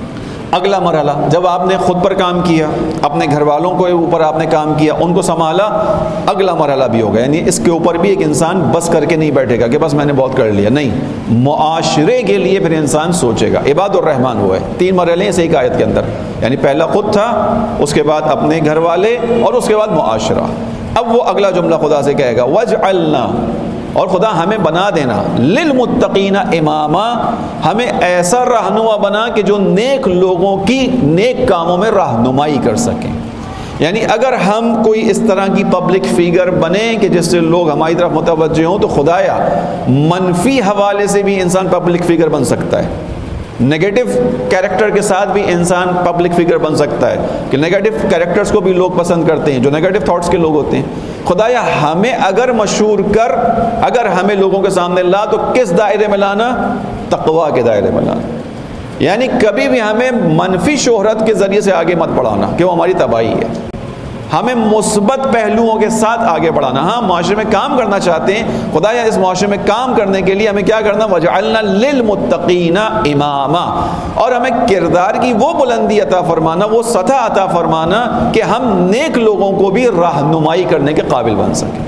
اگلا مرحلہ، جب آپ نے خود پر کام کیا، اپنے گھر والوں کو اوپر آپ نے کام کیا، ان کو سنبھالا، اگلا مرحلہ بھی ہوگا. یعنی اس کے اوپر بھی ایک انسان بس کر کے نہیں بیٹھے گا کہ بس میں نے بہت کر لیا، نہیں، معاشرے کے لیے پھر انسان سوچے گا. عباد الرحمن وہ ہے. 3 مرحلے ہیں اس ایک آیت کے اندر، یعنی پہلا خود تھا، اس کے بعد اپنے گھر والے، اور اس کے بعد معاشرہ. اب وہ اگلا جملہ خدا سے کہے گا وَجْعَلْنَا، اور خدا ہمیں بنا دینا، للمتقین اماما، ہمیں ایسا رہنما بنا کہ جو نیک لوگوں کی نیک کاموں میں رہنمائی کر سکیں. یعنی اگر ہم کوئی اس طرح کی پبلک فیگر بنیں کہ جس سے لوگ ہماری طرف متوجہ ہوں، تو خدایا منفی حوالے سے بھی انسان پبلک فیگر بن سکتا ہے، نیگیٹو کیریکٹر کے ساتھ بھی انسان پبلک فگر بن سکتا ہے کہ نیگیٹو کیریکٹرز کو بھی لوگ پسند کرتے ہیں، جو نیگیٹو تھاٹس کے لوگ ہوتے ہیں. خدایا ہمیں اگر مشہور کر، اگر ہمیں لوگوں کے سامنے لا، تو کس دائرے میں لانا؟ تقویٰ کے دائرے میں لانا. یعنی کبھی بھی ہمیں منفی شہرت کے ذریعے سے آگے مت بڑھانا کہ وہ ہماری تباہی ہے. ہمیں مثبت پہلوؤں کے ساتھ آگے بڑھانا. ہاں معاشرے میں کام کرنا چاہتے ہیں، خدایا اس معاشرے میں کام کرنے کے لیے ہمیں کیا کرنا؟ وَجْعَلْنَا لِلْمُتَّقِينَ إِمَامًا، اور ہمیں کردار کی وہ بلندی عطا فرمانا، وہ سطح عطا فرمانا کہ ہم نیک لوگوں کو بھی رہنمائی کرنے کے قابل بن سکیں.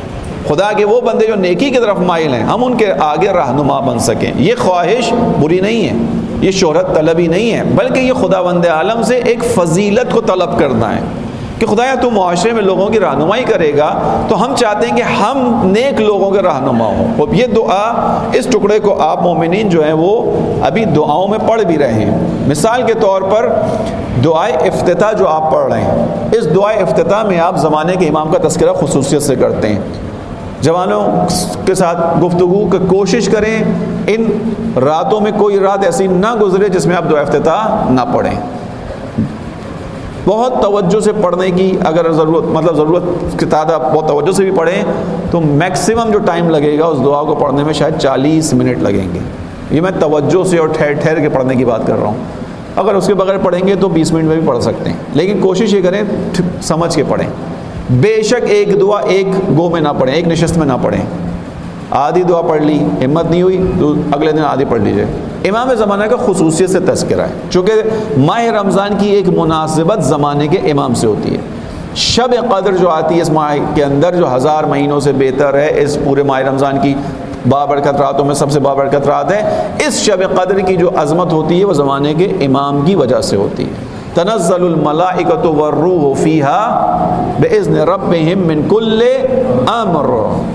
خدا کے وہ بندے جو نیکی کی طرف مائل ہیں، ہم ان کے آگے رہنما بن سکیں. یہ خواہش بری نہیں ہے، یہ شہرت طلبی نہیں ہے، بلکہ یہ خداوند عالم سے ایک فضیلت کو طلب کرنا ہے کہ خدایا تو معاشرے میں لوگوں کی رہنمائی کرے گا، تو ہم چاہتے ہیں کہ ہم نیک لوگوں کے رہنما ہوں. اور یہ دعا، اس ٹکڑے کو آپ مومنین جو ہیں وہ ابھی دعاؤں میں پڑھ بھی رہے ہیں. مثال کے طور پر دعائے افتتاح جو آپ پڑھ رہے ہیں، اس دعائے افتتاح میں آپ زمانے کے امام کا تذکرہ خصوصیت سے کرتے ہیں. جوانوں کے ساتھ گفتگو کی کوشش کریں، ان راتوں میں کوئی رات ایسی نہ گزرے جس میں آپ دعائے افتتاح نہ پڑھیں. بہت توجہ سے پڑھنے کی اگر ضرورت کی تعداد بہت توجہ سے بھی پڑھیں تو میکسیمم جو ٹائم لگے گا اس دعا کو پڑھنے میں شاید 40 منٹ لگیں گے. یہ میں توجہ سے اور ٹھہر کے پڑھنے کی بات کر رہا ہوں. اگر اس کے بغیر پڑھیں گے تو 20 منٹ میں بھی پڑھ سکتے ہیں، لیکن کوشش یہ کریں سمجھ کے پڑھیں. بے شک ایک دعا ایک گو میں نہ پڑھیں، ایک نشست میں نہ پڑھیں. آدھی دعا پڑھ لی، ہمت نہیں ہوئی تو اگلے دن آدھی پڑھ لیجیے. امام زمانہ کا خصوصیت سے تذکرہ ہے، چونکہ ماہ رمضان کی ایک مناسبت زمانے کے امام سے ہوتی ہے. شب قدر جو آتی ہے اس ماہ کے اندر، جو 1000 مہینوں سے بہتر ہے، اس پورے ماہ رمضان کی بابرکت راتوں میں سب سے بابرکت رات ہے. اس شب قدر کی جو عظمت ہوتی ہے وہ زمانے کے امام کی وجہ سے ہوتی ہے. تنزل الملائکۃ والروح فیہا باذن ربہم من کل امر،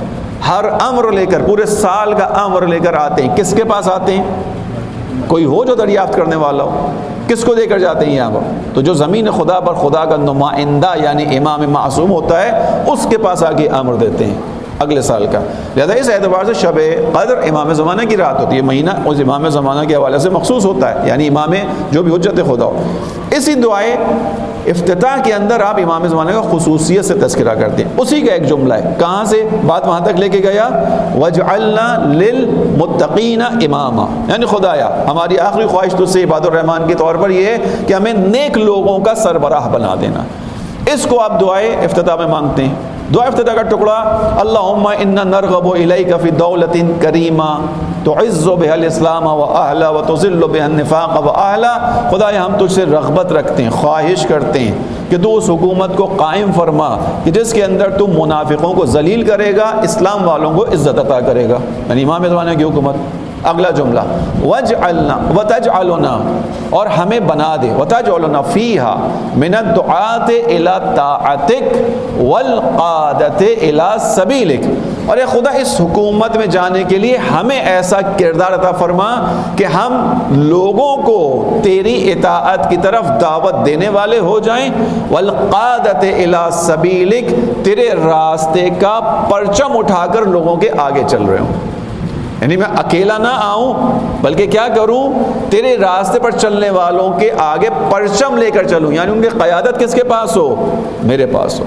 ہر امر لے کر، پورے سال کا امر لے کر آتے ہیں. کس کے پاس آتے ہیں؟ کوئی ہو جو دریافت کرنے والا ہو. کس کو دے کر جاتے ہیں یہاں پر؟ تو جو زمین خدا پر خدا کا نمائندہ یعنی امام معصوم ہوتا ہے، اس کے پاس آ کے امر دیتے ہیں اگلے سال کا. لہذا اس اعتبار سے شب قدر امام زمانہ کی رات ہوتی ہے. مہینہ اس امام زمانہ کے حوالے سے مخصوص ہوتا ہے، یعنی امام جو بھی حجت خدا ہو. اسی دعائے افتتاح کے اندر آپ امام زمانہ کا خصوصیت سے تذکرہ کرتے ہیں. اسی کا ایک جملہ ہے. کہاں سے بات وہاں تک لے کے گیا؟ وَجْعَلْنَا لِلْمُتَّقِينَ إِمَامًا، یعنی خدایا ہماری آخری خواہش تجھ سے عباد الرحمن کے طور پر یہ ہے کہ ہمیں نیک لوگوں کا سربراہ بنا دینا. اس کو آپ دعائے افتتاح میں مانگتے ہیں. دعا افتتاح کا ٹکڑا، اللہم انا نرغب الیک فی دولت کریمہ تعز بها الاسلام واہلا وتذل بها النفاق واہلا. خدایا ہم تجھ سے رغبت رکھتے ہیں، خواہش کرتے ہیں کہ تو اس حکومت کو قائم فرما کہ جس کے اندر تو منافقوں کو ذلیل کرے گا، اسلام والوں کو عزت عطا کرے گا، یعنی امام زمانہ کی حکومت. اگلا جملہ وَجْعَلْنَا وَتَجْعَلُنَا، اور ہمیں بنا دے، وَتَجْعَلُنَا فِيهَا مِنَ الدُّعَاةِ إِلَى طَاعَتِكَ وَالْقَادَةِ إِلَى سَبِيلِكَ، اور اے خدا اس حکومت میں جانے کے لیے ہمیں ایسا کردار عطا فرما کہ ہم لوگوں کو تیری اطاعت کی طرف دعوت دینے والے ہو جائیں، والقادۃ الی سبیلک، تیرے راستے کا پرچم اٹھا کر لوگوں کے آگے چل رہے ہوں، یعنی میں اکیلا نہ آؤں بلکہ کیا کروں، تیرے راستے پر چلنے والوں کے آگے پرچم لے کر چلوں، یعنی ان کی قیادت کس کے پاس ہو، میرے پاس ہو۔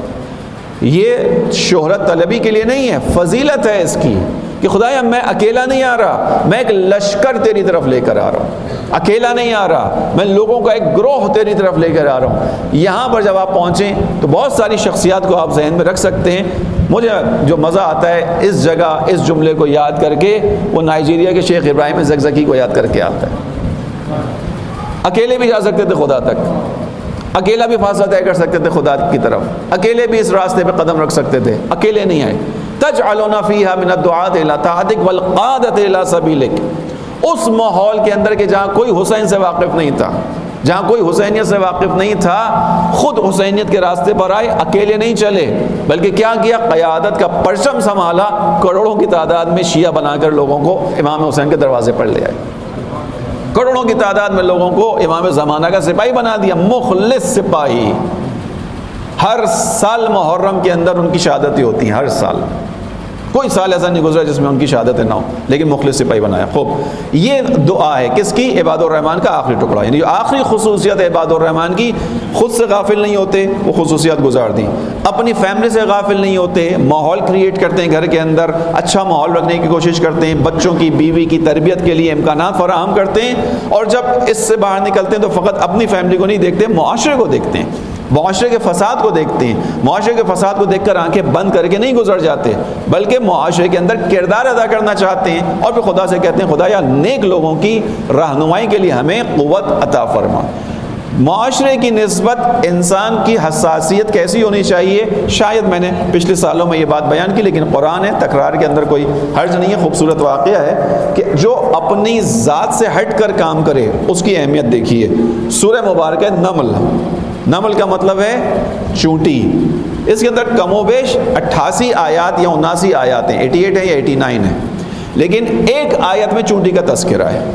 یہ شہرت طلبی کے لیے نہیں ہے، فضیلت ہے اس کی کہ خدایا میں اکیلا نہیں آ رہا، میں ایک لشکر تیری طرف لے کر آ رہا ہوں، اکیلا نہیں آ رہا، میں لوگوں کا ایک گروہ تیری طرف لے کر آ رہا ہوں۔ یہاں پر جب آپ پہنچیں تو بہت ساری شخصیات کو آپ ذہن میں رکھ سکتے ہیں۔ مجھے جو مزہ آتا ہے اس جگہ اس جملے کو یاد کر کے، وہ نائجیریا کے شیخ ابراہیم زکزکی کو یاد کر کے آتا ہے۔ اکیلے بھی جا سکتے تھے خدا تک، اکیلا بھی فاصلہ طے کر سکتے تھے خدا کی طرف، اکیلے بھی اس راستے پہ قدم رکھ سکتے تھے، اکیلے نہیں آئے۔ تجعلون فیہا من الدعاۃ الی طاعتک والقادۃ الی سبیلک، اس ماحول کے اندر کہ جہاں کوئی حسین سے واقف نہیں تھا، جہاں کوئی حسینیت سے واقف نہیں تھا، خود حسینیت کے راستے پر آئے، اکیلے نہیں چلے بلکہ کیا کیا، قیادت کا پرچم سنبھالا، کروڑوں کی تعداد میں شیعہ بنا کر لوگوں کو امام حسین کے دروازے پر لے آئے، کروڑوں کی تعداد میں لوگوں کو امام زمانہ کا سپاہی بنا دیا، مخلص سپاہی۔ ہر سال محرم کے اندر ان کی شہادتیں ہوتی ہیں، ہر سال، کوئی سال ایسا نہیں گزرا جس میں ان کی شہادتیں نہ ہو، لیکن مخلص سپاہی بنایا۔ خوب، یہ دعا ہے کس کی، عباد الرحمن کا آخری ٹکڑا، یعنی جو آخری خصوصیت ہے عباد الرحمن کی، خود سے غافل نہیں ہوتے، وہ خصوصیات گزار دیں، اپنی فیملی سے غافل نہیں ہوتے، ماحول کریٹ کرتے ہیں گھر کے اندر، اچھا ماحول رکھنے کی کوشش کرتے ہیں، بچوں کی بیوی کی تربیت کے لیے امکانات فراہم کرتے ہیں، اور جب اس سے باہر نکلتے ہیں تو فقط اپنی فیملی کو نہیں دیکھتے، معاشرے کو دیکھتے ہیں، معاشرے کے فساد کو دیکھتے ہیں، معاشرے کے فساد کو دیکھ کر آنکھیں بند کر کے نہیں گزر جاتے بلکہ معاشرے کے اندر کردار ادا کرنا چاہتے ہیں، اور پھر خدا سے کہتے ہیں خدا یا نیک لوگوں کی رہنمائی کے لیے ہمیں قوت عطا فرما۔ معاشرے کی نسبت انسان کی حساسیت کیسی ہونی چاہیے، شاید میں نے پچھلے سالوں میں یہ بات بیان کی، لیکن قرآن ہے، تکرار کے اندر کوئی حرج نہیں ہے، خوبصورت واقعہ ہے کہ جو اپنی ذات سے ہٹ کر کام کرے اس کی اہمیت دیکھیے۔ سورہ مبارکہ نمل، نمل کا مطلب ہے چونٹی، اس کے اندر کم و بیش 88 آیات یا 79 آیات ہیں، 88 ہے یا 89 ہے، لیکن ایک آیت میں چونٹی کا تذکرہ ہے۔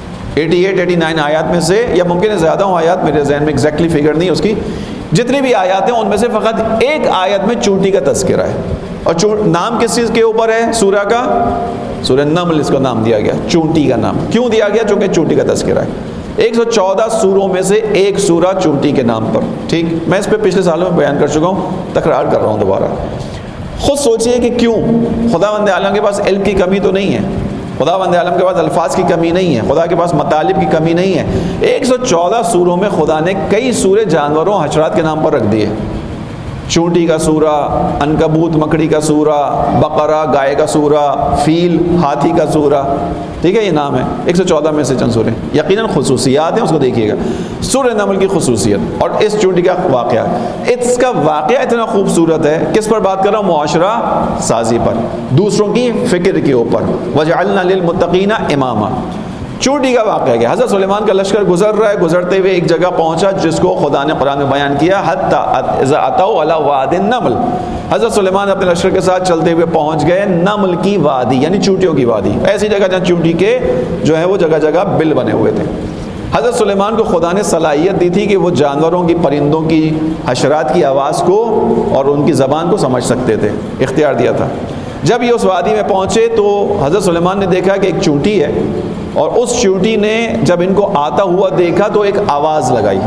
88-89 آیات میں سے، یا ممکن ہے زیادہ ہوں آیات، میرے ذہن میں ایگزیکٹلی فگر نہیں اس کی، جتنی بھی آیات ہیں ان میں سے فقط ایک آیت میں چونٹی کا تذکرہ ہے، اور نام کس چیز کے اوپر ہے سورہ کا، سورہ نمل اس کو نام دیا گیا، چونٹی کا نام کیوں دیا گیا، چونکہ چونٹی کا تذکرہ ہے۔ 114 سوروں میں سے ایک سورہ چونٹی کے نام پر، ٹھیک، میں اس پہ پچھلے سالوں میں بیان کر چکا ہوں، تکرار کر رہا ہوں دوبارہ۔ خود سوچئے کہ کیوں، خداوند عالم کے پاس علم کی کمی تو نہیں ہے، خداوند عالم کے پاس الفاظ کی کمی نہیں ہے، خدا کے پاس مطالب کی کمی نہیں ہے، 114 سوروں میں خدا نے کئی سورے جانوروں حشرات کے نام پر رکھ دیے، چونٹی کا سورہ، عنکبوت مکڑی کا سورہ، بقرہ گائے کا سورہ، فیل ہاتھی کا سورہ، ٹھیک ہے، یہ نام ہے 114 میں سے چند سورے، یقیناً خصوصیات ہیں، اس کو دیکھیے گا۔ سورہ نمل کی خصوصیت اور اس چونٹی کا واقعہ، اس کا واقعہ اتنا خوبصورت ہے، کس پر بات کر رہا ہوں، معاشرہ سازی پر، دوسروں کی فکر کے اوپر، وَجَعَلْنَا لِلْمُتَّقِينَ إِمَامًا۔ چونٹی کا واقعہ ہے، حضرت سلیمان کا لشکر گزر رہا ہے، گزرتے ہوئے ایک جگہ پہنچا جس کو خدا نے قرآن میں بیان کیا، حَتَّى إِذَا أَتَوْا عَلَى وَادِ النَّمْلِ، حضرت سلیمان اپنے لشکر کے ساتھ چلتے ہوئے پہنچ گئے نمل کی وادی، یعنی چونٹیوں کی وادی، ایسی جگہ جہاں چونٹی کے جو ہے وہ جگہ جگہ بل بنے ہوئے تھے۔ حضرت سلیمان کو خدا نے صلاحیت دی تھی کہ وہ جانوروں کی، پرندوں کی، حشرات کی آواز کو اور ان کی زبان کو سمجھ سکتے تھے، اختیار دیا تھا۔ جب یہ اس وادی میں پہنچے تو حضرت سلیمان نے دیکھا کہ ایک چونٹی ہے، اور اس چونٹی نے جب ان کو آتا ہوا دیکھا تو ایک آواز لگائی،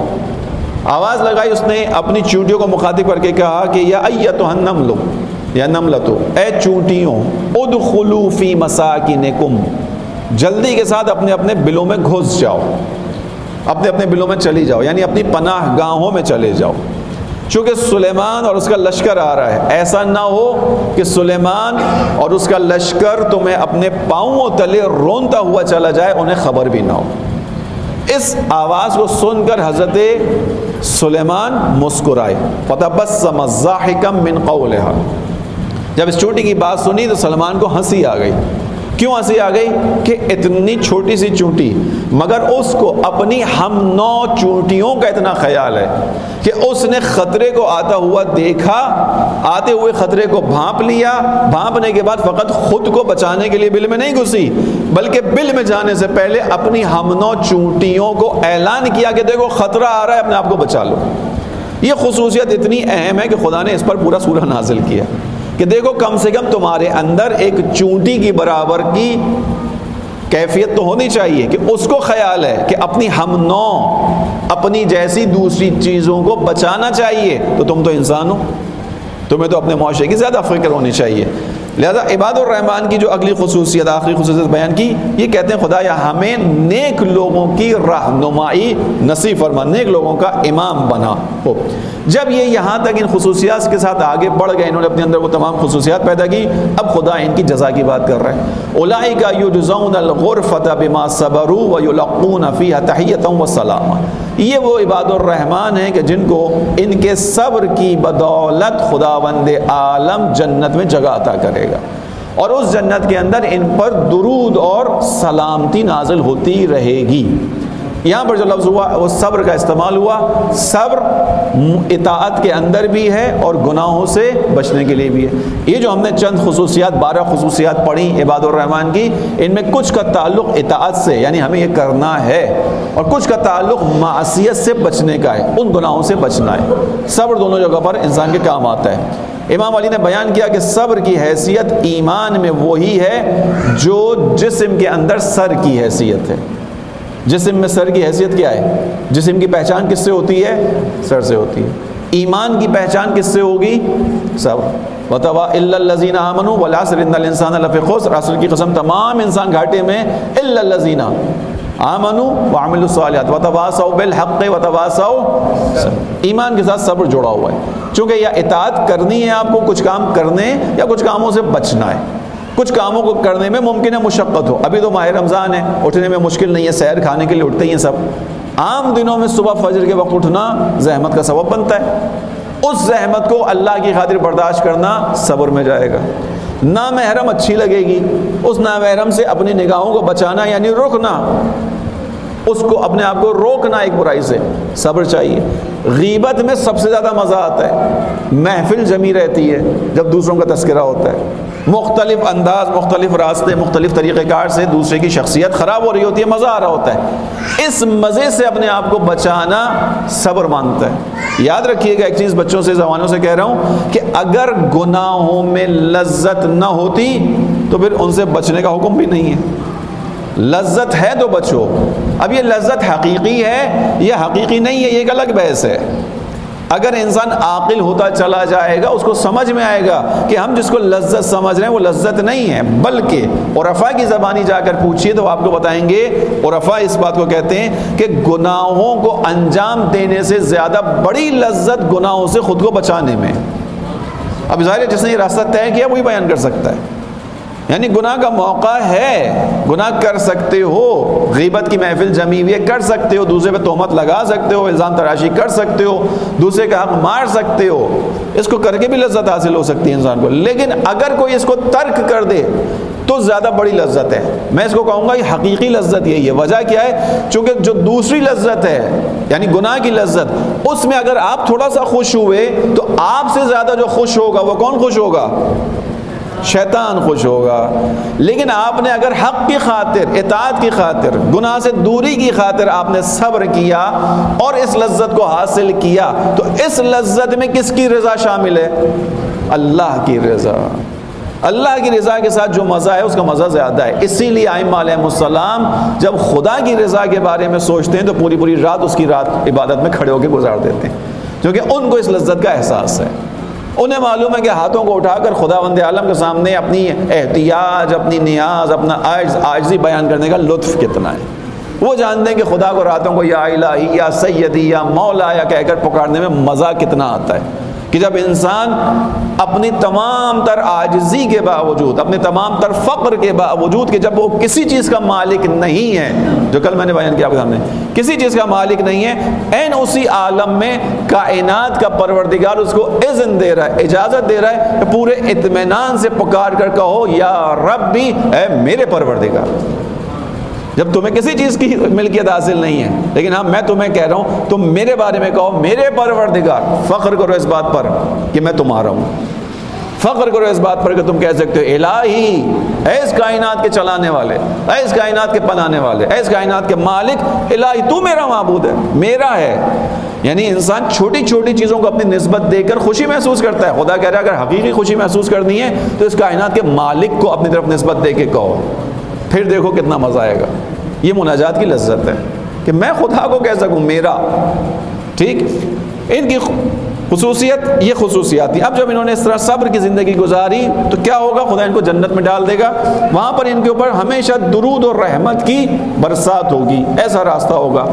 اس نے اپنی چونٹیوں کو مخاطب کر کے کہا کہ یا ایتھا النمل، یا نملتو، اے چونٹیوں، ادخلوا فی مساکنکم، جلدی کے ساتھ اپنے اپنے بلوں میں گھس جاؤ، اپنے اپنے بلوں میں چلی جاؤ، یعنی اپنی پناہ گاہوں میں چلے جاؤ، چونکہ سلیمان اور اس کا لشکر آ رہا ہے، ایسا نہ ہو کہ سلیمان اور اس کا لشکر تمہیں اپنے پاؤں تلے رونتا ہوا چلا جائے، انہیں خبر بھی نہ ہو۔ اس آواز کو سن کر حضرت سلیمان مسکرائے، فتبسم ضاحکا من قولها، جب اس چونٹی کی بات سنی تو سلمان کو ہنسی آ گئی، کیوں ہنسی آ گئی کہ اتنی چھوٹی سی چونٹی مگر اس کو اپنی ہم نو چونٹیوں کا اتنا خیال ہے کہ اس نے خطرے کو آتا ہوا دیکھا، آتے ہوئے خطرے کو بھانپ لیا، بھانپنے کے بعد فقط خود کو بچانے کے لیے بل میں نہیں گھسی بلکہ بل میں جانے سے پہلے اپنی ہم نو چونٹیوں کو اعلان کیا کہ دیکھو خطرہ آ رہا ہے، اپنے آپ کو بچا لو۔ یہ خصوصیت اتنی اہم ہے کہ خدا نے اس پر پورا سورہ نازل کیا کہ دیکھو کم سے کم تمہارے اندر ایک چونٹی کی برابر کی کیفیت تو ہونی چاہیے کہ اس کو خیال ہے کہ اپنی ہم نو اپنی جیسی دوسری چیزوں کو بچانا چاہیے، تو تم تو انسان ہو، تمہیں تو اپنے معاشرے کی زیادہ فکر ہونی چاہیے۔ لہذا عباد الرحمن کی جو اگلی خصوصیت، آخری خصوصیت بیان کی، یہ کہتے ہیں خدایا ہمیں نیک لوگوں کی رہنمائی نصیب فرما، نیک لوگوں کا امام بنا ہو۔ جب یہ یہاں تک ان خصوصیات کے ساتھ آگے بڑھ گئے، انہوں نے اپنے اندر وہ تمام خصوصیات پیدا کی، اب خدا ان کی جزا کی بات کر رہے ہیں۔ اولئک یجزون الغرفۃ بما صبروا ویلقون فیہا تحیۃ وسلاما۔ یہ وہ عباد الرحمن ہیں کہ جن کو ان کے صبر کی بدولت خداوند عالم جنت میں جگہ عطا کرے گا، اور اس جنت کے اندر ان پر درود اور سلامتی نازل ہوتی رہے گی۔ یہاں پر جو لفظ ہوا وہ صبر کا استعمال ہوا، صبر اطاعت کے اندر بھی ہے اور گناہوں سے بچنے کے لیے بھی ہے۔ یہ جو ہم نے چند خصوصیات 12 خصوصیات پڑھی عباد الرحمن کی، ان میں کچھ کا تعلق اطاعت سے، یعنی ہمیں یہ کرنا ہے، اور کچھ کا تعلق معصیت سے بچنے کا ہے، ان گناہوں سے بچنا ہے۔ صبر دونوں جگہ پر انسان کے کام آتا ہے۔ امام علی نے بیان کیا کہ صبر کی حیثیت ایمان میں وہی ہے جو جسم کے اندر سر کی حیثیت ہے۔ جسم میں سر کی حیثیت کیا ہے؟ جسم کی پہچان کس سے ہوتی ہے؟ سر سے ہوتی ہے۔ ایمان کی پہچان کس سے ہوگی؟ صبر۔ وَتَوَا إِلَّا الَّذِينَ آمَنُوا وَالْعَصْرِ إِنَّ الْإِنسَانَ لَفِي خُسْرٍ، عصر کی قسم تمام انسان گھاٹے میں، إِلَّا الَّذِينَ آمَنُوا وَعَمِلُوا الصَّالِحَاتِ وَتَوَاصَوْا بِالْحَقِّ وَتَوَاصَوْا۔ ایمان کے ساتھ صبر جوڑا ہوا ہے، چونکہ یا اطاعت کرنی ہے آپ کو کچھ کام کرنے، یا کچھ کاموں سے بچنا ہے۔ کچھ کاموں کو کرنے میں ممکن ہے مشقت ہو، ابھی تو ماہ رمضان ہے، اٹھنے میں مشکل نہیں ہے، سحر کھانے کے لیے اٹھتے ہی ہیں سب۔ عام دنوں میں صبح فجر کے وقت اٹھنا زحمت کا سبب بنتا ہے، اس زحمت کو اللہ کی خاطر برداشت کرنا صبر میں جائے گا۔ نامحرم اچھی لگے گی، اس نامحرم سے اپنی نگاہوں کو بچانا یعنی روکنا، اس کو اپنے آپ کو روکنا ایک برائی سے، صبر چاہیے۔ غیبت میں سب سے زیادہ مزہ آتا ہے، محفل جمی رہتی ہے جب دوسروں کا تذکرہ ہوتا ہے، مختلف انداز، مختلف راستے، مختلف طریقہ کار سے دوسرے کی شخصیت خراب ہو رہی ہوتی ہے، مزہ آ رہا ہوتا ہے۔ اس مزے سے اپنے آپ کو بچانا صبر مانگتا ہے۔ یاد رکھیے گا ایک چیز، بچوں سے، جوانوں سے کہہ رہا ہوں کہ اگر گناہوں میں لذت نہ ہوتی تو پھر ان سے بچنے کا حکم بھی نہیں ہے۔ لذت ہے تو بچو۔ اب یہ لذت حقیقی ہے یا حقیقی نہیں ہے، یہ ایک الگ بحث ہے۔ اگر انسان عاقل ہوتا چلا جائے گا، اس کو سمجھ میں آئے گا کہ ہم جس کو لذت سمجھ رہے ہیں وہ لذت نہیں ہے، بلکہ عرفاء کی زبانی جا کر پوچھیے تو آپ کو بتائیں گے، عرفاء اس بات کو کہتے ہیں کہ گناہوں کو انجام دینے سے زیادہ بڑی لذت گناہوں سے خود کو بچانے میں۔ اب ظاہر ہے جس نے یہ راستہ طے کیا وہی بیان کر سکتا ہے، یعنی گناہ کا موقع ہے، گناہ کر سکتے ہو، غیبت کی محفل جمی ہوئی ہے، کر سکتے ہو، دوسرے پہ تہمت لگا سکتے ہو، الزام تراشی کر سکتے ہو، دوسرے کا حق مار سکتے ہو، اس کو کر کے بھی لذت حاصل ہو سکتی ہے انسان کو۔ لیکن اگر کوئی اس کو ترک کر دے تو زیادہ بڑی لذت ہے۔ میں اس کو کہوں گا یہ حقیقی لذت یہی ہے۔ وجہ کیا ہے؟ چونکہ جو دوسری لذت ہے یعنی گناہ کی لذت، اس میں اگر آپ تھوڑا سا خوش ہوئے تو آپ سے زیادہ جو خوش ہوگا وہ کون خوش ہوگا؟ شیطان خوش ہوگا۔ لیکن آپ نے اگر حق کی خاطر، اطاعت کی خاطر، گناہ سے دوری کی خاطر آپ نے صبر کیا اور اس لذت کو حاصل کیا، تو اس لذت میں کس کی رضا شامل ہے؟ اللہ کی رضا۔ اللہ کی رضا کے ساتھ جو مزہ ہے اس کا مزہ زیادہ ہے۔ اسی لیے ائمہ علیہم السلام جب خدا کی رضا کے بارے میں سوچتے ہیں تو پوری پوری رات اس کی رات عبادت میں کھڑے ہو کے گزار دیتے ہیں، کیونکہ ان کو اس لذت کا احساس ہے۔ انہیں معلوم ہے کہ ہاتھوں کو اٹھا کر خداوند عالم کے سامنے اپنی احتیاج، اپنی نیاز، اپنا عاجزی بیان کرنے کا لطف کتنا ہے۔ وہ جانتے ہیں کہ خدا کو راتوں کو یا الہی، یا سیدی، یا مولا یا کہہ کر پکارنے میں مزہ کتنا آتا ہے۔ کہ جب انسان اپنی تمام تر عاجزی کے باوجود، اپنے تمام تر فقر کے باوجود کہ جب وہ کسی چیز کا مالک نہیں ہے، جو کل میں نے بیان کیا آپ کے سامنے، کسی چیز کا مالک نہیں ہے، این اسی عالم میں کائنات کا پروردگار اس کو اذن دے رہا ہے، اجازت دے رہا ہے کہ پورے اطمینان سے پکار کر کہو یا ربی، اے میرے پروردگار۔ جب تمہیں کسی چیز کی ملکیت حاصل نہیں ہے، لیکن ہاں میں تمہیں کہہ رہا ہوں تم میرے بارے میں کہو میرے پروردگار، فخر کرو اس بات پر کہ میں تمہارا ہوں، فخر کرو اس بات پر کہ تم کہہ سکتے ہو الہی، اے اس کائنات کے چلانے والے، اے اس کائنات کے پنانے والے، اے اس کائنات کے مالک، الہی تو میرا معبود ہے، میرا ہے۔ یعنی انسان چھوٹی چھوٹی چیزوں کو اپنی نسبت دے کر خوشی محسوس کرتا ہے۔ خدا کہہ رہا ہے اگر حقیقی خوشی محسوس کرنی ہے تو اس کائنات کے مالک کو اپنی طرف نسبت دے کے کہو، پھر دیکھو کتنا مزہ آئے گا۔ یہ مناجات کی لذت ہے کہ میں خدا کو کہہ سکوں میرا، ٹھیک۔ ان کی خصوصیت، یہ خصوصیات تھی۔ اب جب انہوں نے اس طرح صبر کی زندگی گزاری تو کیا ہوگا؟ خدا ان کو جنت میں ڈال دے گا، وہاں پر ان کے اوپر ہمیشہ درود اور رحمت کی برسات ہوگی، ایسا راستہ ہوگا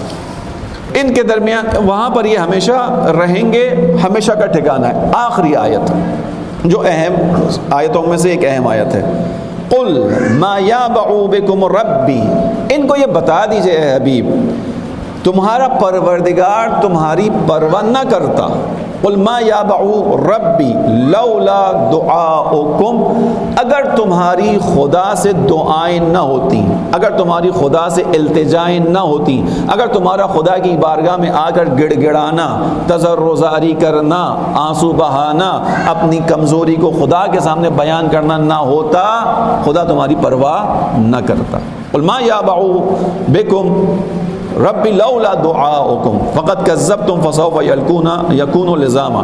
ان کے درمیان، وہاں پر یہ ہمیشہ رہیں گے، ہمیشہ کا ٹھکانہ ہے۔ آخری آیت جو اہم آیتوں میں سے ایک اہم آیت ہے، قل ما یابع بکم ربی، ان کو یہ بتا دیجئے اے حبیب تمہارا پروردگار تمہاری پرواہ نہ کرتا۔ قل ما یابع ربی لولا دعاؤکم، اگر تمہاری خدا سے دعائیں نہ ہوتی، اگر تمہاری خدا سے التجائیں نہ ہوتی، اگر تمہارا خدا کی بارگاہ میں آ کر گڑ گڑانا، تضرعزاری کرنا، آنسو بہانا، اپنی کمزوری کو خدا کے سامنے بیان کرنا نہ ہوتا، خدا تمہاری پرواہ نہ کرتا۔ قل ما یابع بکم ربی لولا دعاؤکم فقد کذبتم فسوف یکون لزاما۔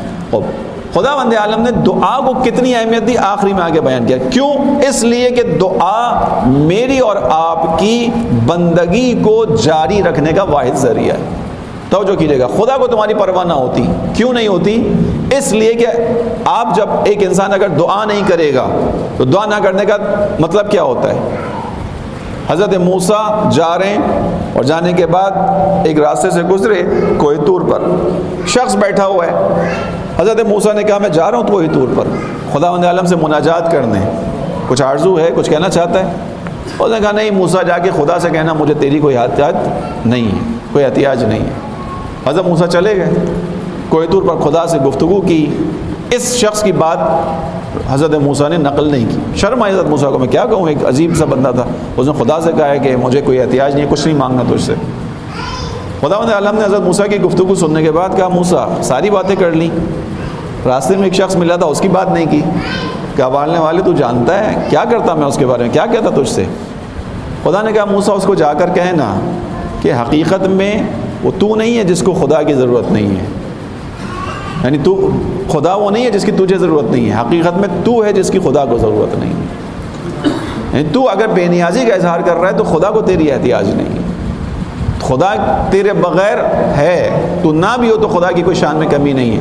خداوند عالم نے دعا کو کتنی اہمیت دی آخری میں آگے بیان کیا۔ کیوں؟ اس لیے کہ دعا میری اور آپ کی بندگی کو جاری رکھنے کا واحد ذریعہ ہے۔ توجہ کیجیے گا، خدا کو تمہاری پرواہ نہ ہوتی، کیوں نہیں ہوتی؟ اس لیے کہ آپ جب ایک انسان اگر دعا نہیں کرے گا تو دعا نہ کرنے کا مطلب کیا ہوتا ہے؟ حضرت موسیٰ جا رہے ہیں اور جانے کے بعد ایک راستے سے گزرے کوہ طور پر، شخص بیٹھا ہوا ہے، حضرت موسیٰ نے کہا میں جا رہا ہوں کوہ طور پر خداوند عالم سے مناجات کرنے، کچھ آرزو ہے، کچھ کہنا چاہتا ہے؟ اس نے کہا نہیں موسیٰ، جا کے خدا سے کہنا مجھے تیری کوئی احتیاج نہیں ہے، کوئی احتیاج نہیں ہے۔ حضرت موسیٰ چلے گئے، کوہ طور پر خدا سے گفتگو کی۔ اس شخص کی بات حضرت موسیٰ نے نقل نہیں کی، شرم آئی حضرت موسیٰ کو، میں کیا کہوں، ایک عجیب سا بندہ تھا، اس نے خدا سے کہا ہے کہ مجھے کوئی احتیاج نہیں ہے، کچھ نہیں مانگنا تجھ سے۔ خداوند عالم نے حضرت موسیٰ کی گفتگو سننے کے بعد کہا موسیٰ ساری باتیں کر لیں، راستے میں ایک شخص ملا تھا اس کی بات نہیں کی، کیا بالنے والے تو جانتا ہے کیا کرتا میں اس کے بارے میں، کیا کہتا تجھ سے؟ خدا نے کہا موسیٰ اس کو جا کر کہنا کہ حقیقت میں وہ تو نہیں ہے جس کو خدا کی ضرورت نہیں ہے، یعنی تو خدا وہ نہیں ہے جس کی تجھے ضرورت نہیں ہے، حقیقت میں تو ہے جس کی خدا کو ضرورت نہیں ہے۔ یعنی تو اگر بے نیازی کا اظہار کر رہا ہے تو خدا کو تیری احتیاج نہیں ہے، خدا تیرے بغیر ہے، تو نہ بھی ہو تو خدا کی کوئی شان میں کمی نہیں ہے،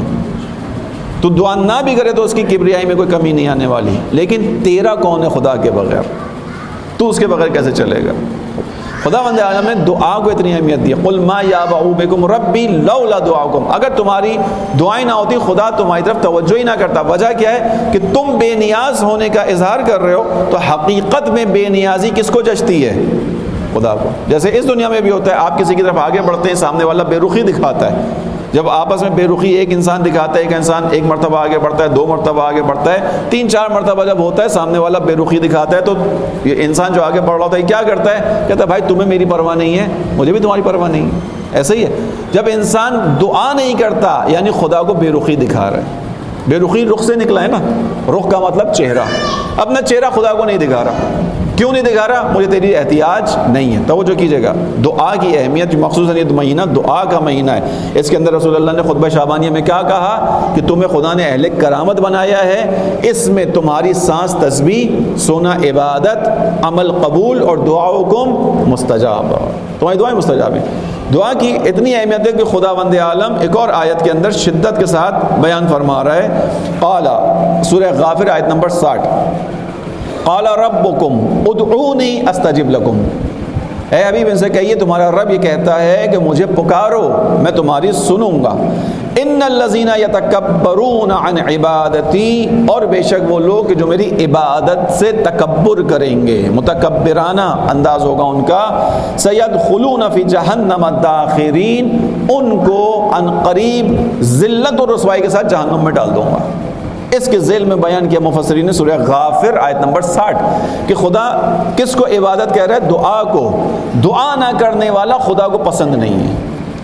تو دعا نہ بھی کرے تو اس کی کبریائی میں کوئی کمی نہیں آنے والی، لیکن تیرا کون ہے خدا کے بغیر؟ تو اس کے بغیر کیسے چلے گا؟ خداوند عالم نے دعا کو اتنی اہمیت دی، قل ما یابع بکم ربی لولا دعاؤکم، اگر تمہاری دعائیں نہ ہوتی خدا تمہاری طرف توجہ ہی نہ کرتا۔ وجہ کیا ہے کہ تم بے نیاز ہونے کا اظہار کر رہے ہو، تو حقیقت میں بے نیازی کس کو جچتی ہے؟ خدا کو۔ جیسے اس دنیا میں بھی ہوتا ہے، آپ کسی کی طرف آگے بڑھتے ہیں، سامنے والا بے رخی دکھاتا ہے، جب آپس میں بے رخی ایک انسان دکھاتا ہے، ایک انسان ایک مرتبہ آگے بڑھتا ہے، 2 مرتبہ آگے بڑھتا ہے، 3-4 مرتبہ جب ہوتا ہے سامنے والا بے رخی دکھاتا ہے، تو یہ انسان جو آگے بڑھ رہا ہوتا ہے کیا کرتا ہے؟ کہتا ہے بھائی تمہیں میری پرواہ نہیں ہے، مجھے بھی تمہاری پرواہ نہیں ہے۔ ایسا ہی ہے جب انسان دعا نہیں کرتا، یعنی خدا کو بے رخی دکھا رہا ہے۔ بے رخی رخ سے نکلا ہے نا، رخ کا مطلب چہرہ، اپنا چہرہ خدا کو نہیں دکھا رہا۔ کیوں نہیں دکھا رہا؟ مجھے تیری احتیاج نہیں ہے۔ توجہ کیجیے گا، دعا کی اہمیت، مخصوصاً یہ مہینہ دعا کا مہینہ ہے، اس کے اندر رسول اللہ نے خطبہ شعبانیہ میں کیا کہا کہ تمہیں خدا نے اہل کرامت بنایا ہے، اس میں تمہاری سانس تسبیح، سونا عبادت، عمل قبول اور دعاؤکم مستجاب، تمہاری دعائیں مستجاب ہیں۔ دعا کی اتنی اہمیت ہے کہ خداوند عالم ایک اور آیت کے اندر شدت کے ساتھ بیان فرما رہا ہے، قال، سورہ غافر آیت نمبر 60، قال ربکم ادعونی استجب لکم، اے حبیب ان سے کہیے تمہارا رب یہ کہتا ہے کہ مجھے پکارو میں تمہاری سنوں گا. ان الذین یتکبرون عن عبادتی، اور بے شک وہ لوگ کہ جو میری عبادت سے تکبر کریں گے، متکبرانہ انداز ہوگا ان کا، سیدخلون فی جہنم داخرین، ان کو ان قریب ذلت اور رسوائی کے ساتھ جہنم میں ڈال دوں گا. اس کے ذیل میں بیان کیا مفسرین نے سورہ غافر آیت نمبر 60 کہ خدا کس کو عبادت کہہ رہا ہے؟ دعا کو. دعا نہ کرنے والا خدا کو پسند نہیں ہے.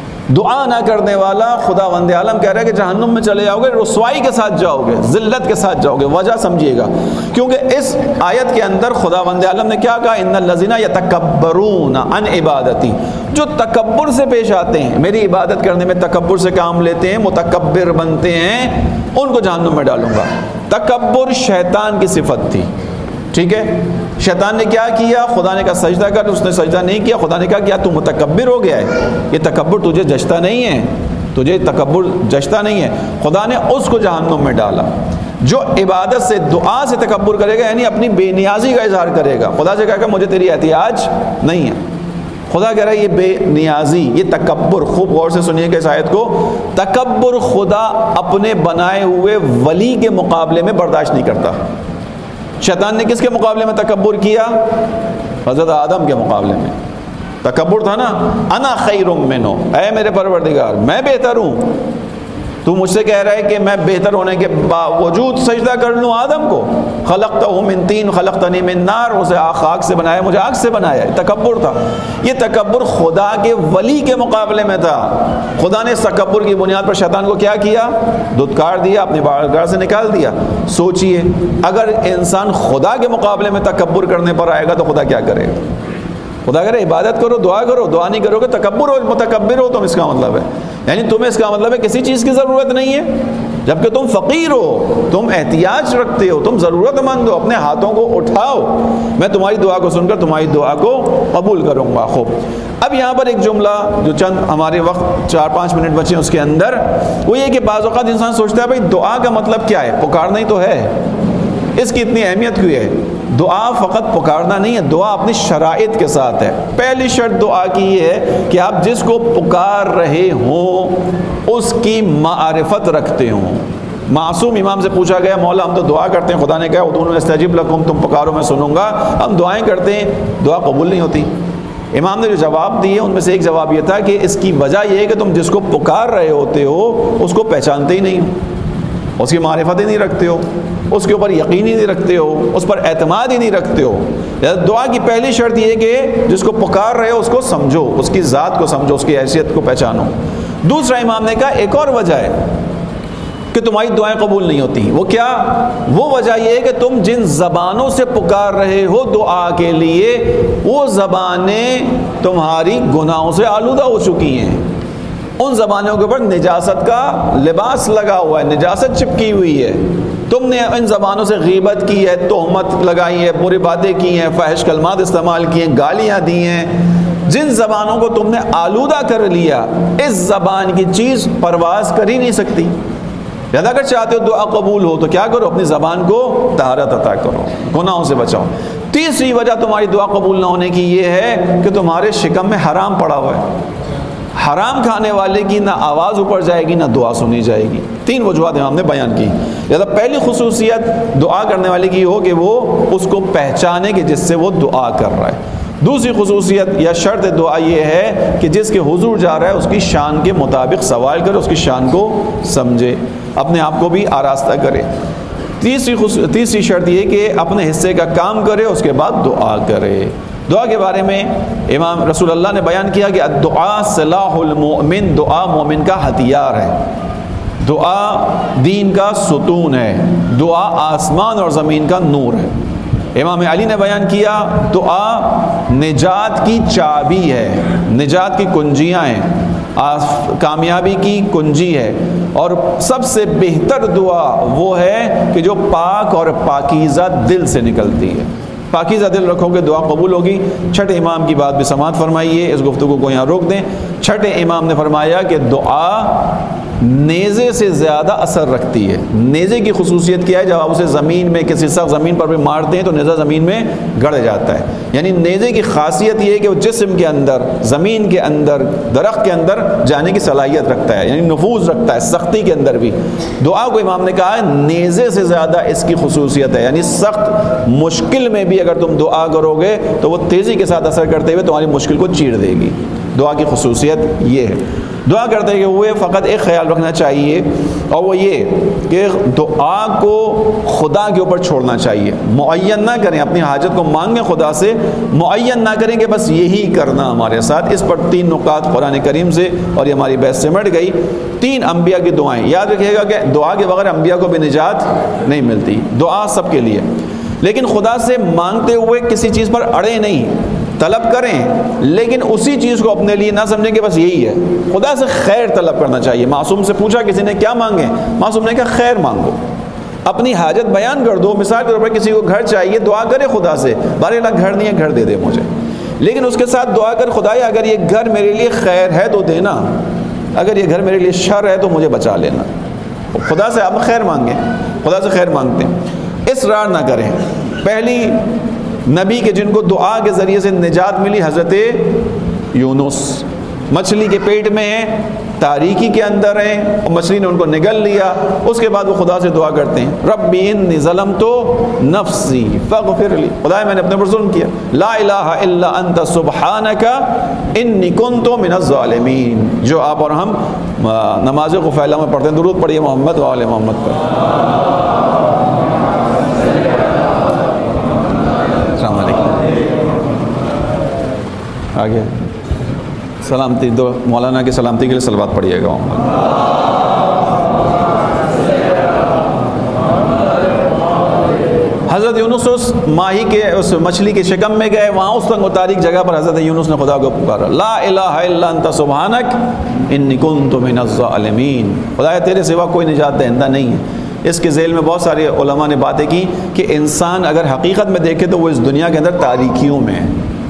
دعا نہ کرنے والا خدا وند عالم کہہ رہا ہے کہ جہنم میں چلے جاؤ گے، رسوائی کے ساتھ جاؤ گے، ذلت کے ساتھ جاؤ گے. وجہ سمجھیے گا، کیونکہ اس آیت کے اندر خدا وند عالم نے کیا کہا؟ ان الذین یتکبرون عن عبادتی، جو تکبر سے پیش آتے ہیں، میری عبادت کرنے میں تکبر سے کام لیتے ہیں، متکبر بنتے ہیں، ان کو جہنم میں ڈالوں گا. تکبر شیطان کی صفت تھی. ٹھیک ہے، شیطان نے کیا کیا؟ خدا نے کہا سجدہ کر، اس نے سجدہ نہیں کیا. خدا نے کہا کیا تو متکبر ہو گیا ہے؟ یہ تکبر تجھے جچتا نہیں ہے، تجھے تکبر جچتا نہیں ہے. خدا نے اس کو جہنم میں ڈالا. جو عبادت سے، دعا سے تکبر کرے گا، یعنی اپنی بے نیازی کا اظہار کرے گا، خدا سے کہا کہ مجھے تیری احتیاج نہیں ہے. خدا کہہ رہا ہے یہ بے نیازی، یہ تکبر. خوب غور سے سنیے کہ اس آیت کو، تکبر خدا اپنے بنائے ہوئے ولی کے مقابلے میں برداشت نہیں کرتا. شیطان نے کس کے مقابلے میں تکبر کیا؟ حضرت آدم کے مقابلے میں تکبر تھا نا. انا خیر منہ، اے میرے پروردگار میں بہتر ہوں. تو مجھ سے کہہ رہا ہے کہ میں بہتر ہونے کے باوجود سجدہ کر لوں آدم کو. خلقتہ من طین خلقتنی من نار، اسے خاک سے بنایا، مجھے آگ سے بنایا. تکبر تھا. یہ تکبر خدا کے ولی کے مقابلے میں تھا. خدا نے اس تکبر کی بنیاد پر شیطان کو کیا کیا؟ دھتکار دیا، اپنی بارگاہ سے نکال دیا. سوچئے اگر انسان خدا کے مقابلے میں تکبر کرنے پر آئے گا تو خدا کیا کرے گا؟ خدا کہہ رہے عبادت کرو، دعا کرو، دعا نہیں کرو گے تکبر ہو، متکبر ہو تم. اس کا مطلب ہے یعنی تمہیں اس کا مطلب ہے کسی چیز کی ضرورت نہیں ہے، جبکہ تم فقیر ہو، تم احتیاج رکھتے ہو، تم ضرورت مند ہو. اپنے ہاتھوں کو اٹھاؤ، میں تمہاری دعا کو سن کر تمہاری دعا کو قبول کروں گا. خوب، اب یہاں پر ایک جملہ جو چند ہمارے وقت 4-5 منٹ بچے اس کے اندر، وہ یہ کہ بعض اوقات انسان سوچتا ہے بھائی دعا کا مطلب کیا ہے؟ پکارنا ہی تو ہے. اس کی اتنی اہمیت کیوں ہے؟ دعا فقط پکارنا نہیں ہے، دعا اپنی شرائط کے ساتھ ہے. پہلی شرط دعا کی یہ ہے کہ آپ جس کو پکار رہے ہوں اس کی معرفت رکھتے ہوں. معصوم امام سے پوچھا گیا مولا ہم تو دعا کرتے ہیں، خدا نے کہا ادعونی استجب لکم، تم پکارو میں سنوں گا. ہم دعائیں کرتے ہیں، دعا قبول نہیں ہوتی. امام نے جو جواب دیے ان میں سے ایک جواب یہ تھا کہ اس کی وجہ یہ ہے کہ تم جس کو پکار رہے ہوتے ہو اس کو پہچانتے ہی نہیں ہو، اس کی معرفت ہی نہیں رکھتے ہو، اس کے اوپر یقین ہی نہیں رکھتے ہو، اس پر اعتماد ہی نہیں رکھتے ہو. دعا کی پہلی شرط یہ کہ جس کو پکار رہے ہو اس کو سمجھو، اس کی ذات کو سمجھو، اس کی حیثیت کو پہچانو. دوسرا امام نے کہا ایک اور وجہ ہے کہ تمہاری دعائیں قبول نہیں ہوتی. وہ کیا؟ وہ وجہ یہ ہے کہ تم جن زبانوں سے پکار رہے ہو دعا کے لیے وہ زبانیں تمہاری گناہوں سے آلودہ ہو چکی ہیں. ان زبانوں کے اوپر نجاست کا لباس لگا ہوا ہے، نجاست چپکی ہوئی ہے. تم نے ان زبانوں سے غیبت کی ہے، تہمت لگائی ہے، بری باتیں کی ہیں، فاحش کلمات استعمال کیے ہیں، گالیاں دی ہیں. جن زبانوں کو تم نے آلودہ کر لیا اس زبان کی چیز پرواز کر ہی نہیں سکتی. یا اگر چاہتے ہو دعا قبول ہو تو کیا کرو؟ اپنی زبان کو طہارت عطا کرو، گناہوں سے بچاؤ. تیسری وجہ تمہاری دعا قبول نہ ہونے کی یہ ہے کہ تمہارے شکم میں حرام پڑا ہوا ہے. حرام کھانے والے کی نہ آواز اوپر جائے گی نہ دعا سنی جائے گی. 3 وجوہات امام نے بیان کی. لہذا پہلی خصوصیت دعا کرنے والے کی ہو کہ وہ اس کو پہچانے کہ جس سے وہ دعا کر رہا ہے. دوسری خصوصیت یا شرط دعا یہ ہے کہ جس کے حضور جا رہا ہے اس کی شان کے مطابق سوال کرے، اس کی شان کو سمجھے، اپنے آپ کو بھی آراستہ کرے. تیسری شرط یہ کہ اپنے حصے کا کام کرے، اس کے بعد دعا کرے. دعا کے بارے میں امام رسول اللہ نے بیان کیا کہ الدعاء سلاح المؤمن، دعا مومن کا ہتھیار ہے، دعا دین کا ستون ہے، دعا آسمان اور زمین کا نور ہے. امام علی نے بیان کیا دعا نجات کی چابی ہے، نجات کی کنجیاں ہیں، کامیابی کی کنجی ہے. اور سب سے بہتر دعا وہ ہے کہ جو پاک اور پاکیزہ دل سے نکلتی ہے. پاکیزہ دل رکھو گے دعا قبول ہوگی. چھٹے امام کی بات بھی سماعت فرمائیے، اس گفتگو کو یہاں روک دیں. چھٹے امام نے فرمایا کہ دعا نیزے سے زیادہ اثر رکھتی ہے۔ نیزے کی خصوصیت کیا ہے؟ جب آپ اسے زمین میں کسی سخت زمین پر بھی مارتے ہیں تو نیزہ زمین میں گڑ جاتا ہے۔ یعنی نیزے کی خاصیت یہ ہے کہ وہ جسم کے اندر، زمین کے اندر، درخت کے اندر جانے کی صلاحیت رکھتا ہے، یعنی نفوذ رکھتا ہے سختی کے اندر بھی۔ دعا کو امام نے کہا ہے نیزے سے زیادہ اس کی خصوصیت ہے، یعنی سخت مشکل میں بھی اگر تم دعا کرو گے تو وہ تیزی کے ساتھ اثر کرتے ہوئے تمہاری مشکل کو چیر دے گی۔ دعا کی خصوصیت یہ ہے۔ دعا کرتے ہوئے فقط ایک خیال رکھنا چاہیے، اور وہ یہ کہ دعا کو خدا کے اوپر چھوڑنا چاہیے۔ معین نہ کریں، اپنی حاجت کو مانگیں خدا سے، معین نہ کریں کہ بس یہی کرنا ہمارے ساتھ۔ اس پر 3 نکات قرآن کریم سے، اور یہ ہماری بحث سمٹ گئی۔ 3 انبیاء کی دعائیں یاد رکھیے گا کہ دعا کے بغیر انبیاء کو بھی نجات نہیں ملتی۔ دعا سب کے لیے، لیکن خدا سے مانگتے ہوئے کسی چیز پر اڑے نہیں، طلب کریں لیکن اسی چیز کو اپنے لیے نہ سمجھیں کہ بس یہی ہے۔ خدا سے خیر طلب کرنا چاہیے۔ معصوم سے پوچھا کسی نے کیا مانگیں، معصوم نے کہا خیر مانگو، اپنی حاجت بیان کر دو۔ مثال کے طور پر کسی کو گھر چاہیے، دعا کرے خدا سے، بارے اللہ گھر نہیں ہے گھر دے دے مجھے، لیکن اس کے ساتھ دعا کر خدایا اگر یہ گھر میرے لیے خیر ہے تو دینا، اگر یہ گھر میرے لیے شر ہے تو مجھے بچا لینا۔ خدا سے آپ خیر مانگیں، خدا سے خیر مانگتے ہیں، اصرار نہ کریں۔ پہلی نبی کے جن کو دعا کے ذریعے سے نجات ملی حضرت یونس، مچھلی کے پیٹ میں ہیں، تاریکی کے اندر ہیں، اور مچھلی نے ان کو نگل لیا۔ اس کے بعد وہ خدا سے دعا کرتے ہیں ربی انی ظلمت نفسی فاغفر لی، خدا میں نے اپنے پر ظلم کیا، لا الہ الا انت سبحانک انی کنت من الظالمین۔ جو آپ اور ہم نماز غفیلہ میں پڑھتے ہیں، درود پڑھیے محمد و آل محمد پر۔ آگے سلامتی دو، مولانا کی سلامتی کے لیے صلوات پڑھیے گا۔ حضرت یونس اس ماہی کے اس مچھلی کے شکم میں گئے، وہاں اس تنگ و تاریک جگہ پر حضرت یونس نے خدا کو پکارا، لا الہ الا انت سبحانک انی کنت من الظالمین، خدا تیرے سوا کوئی نجات دہندہ نہیں ہے۔ اس کے ذیل میں بہت سارے علماء نے باتیں کی کہ انسان اگر حقیقت میں دیکھے تو وہ اس دنیا کے اندر تاریکیوں میں ہے،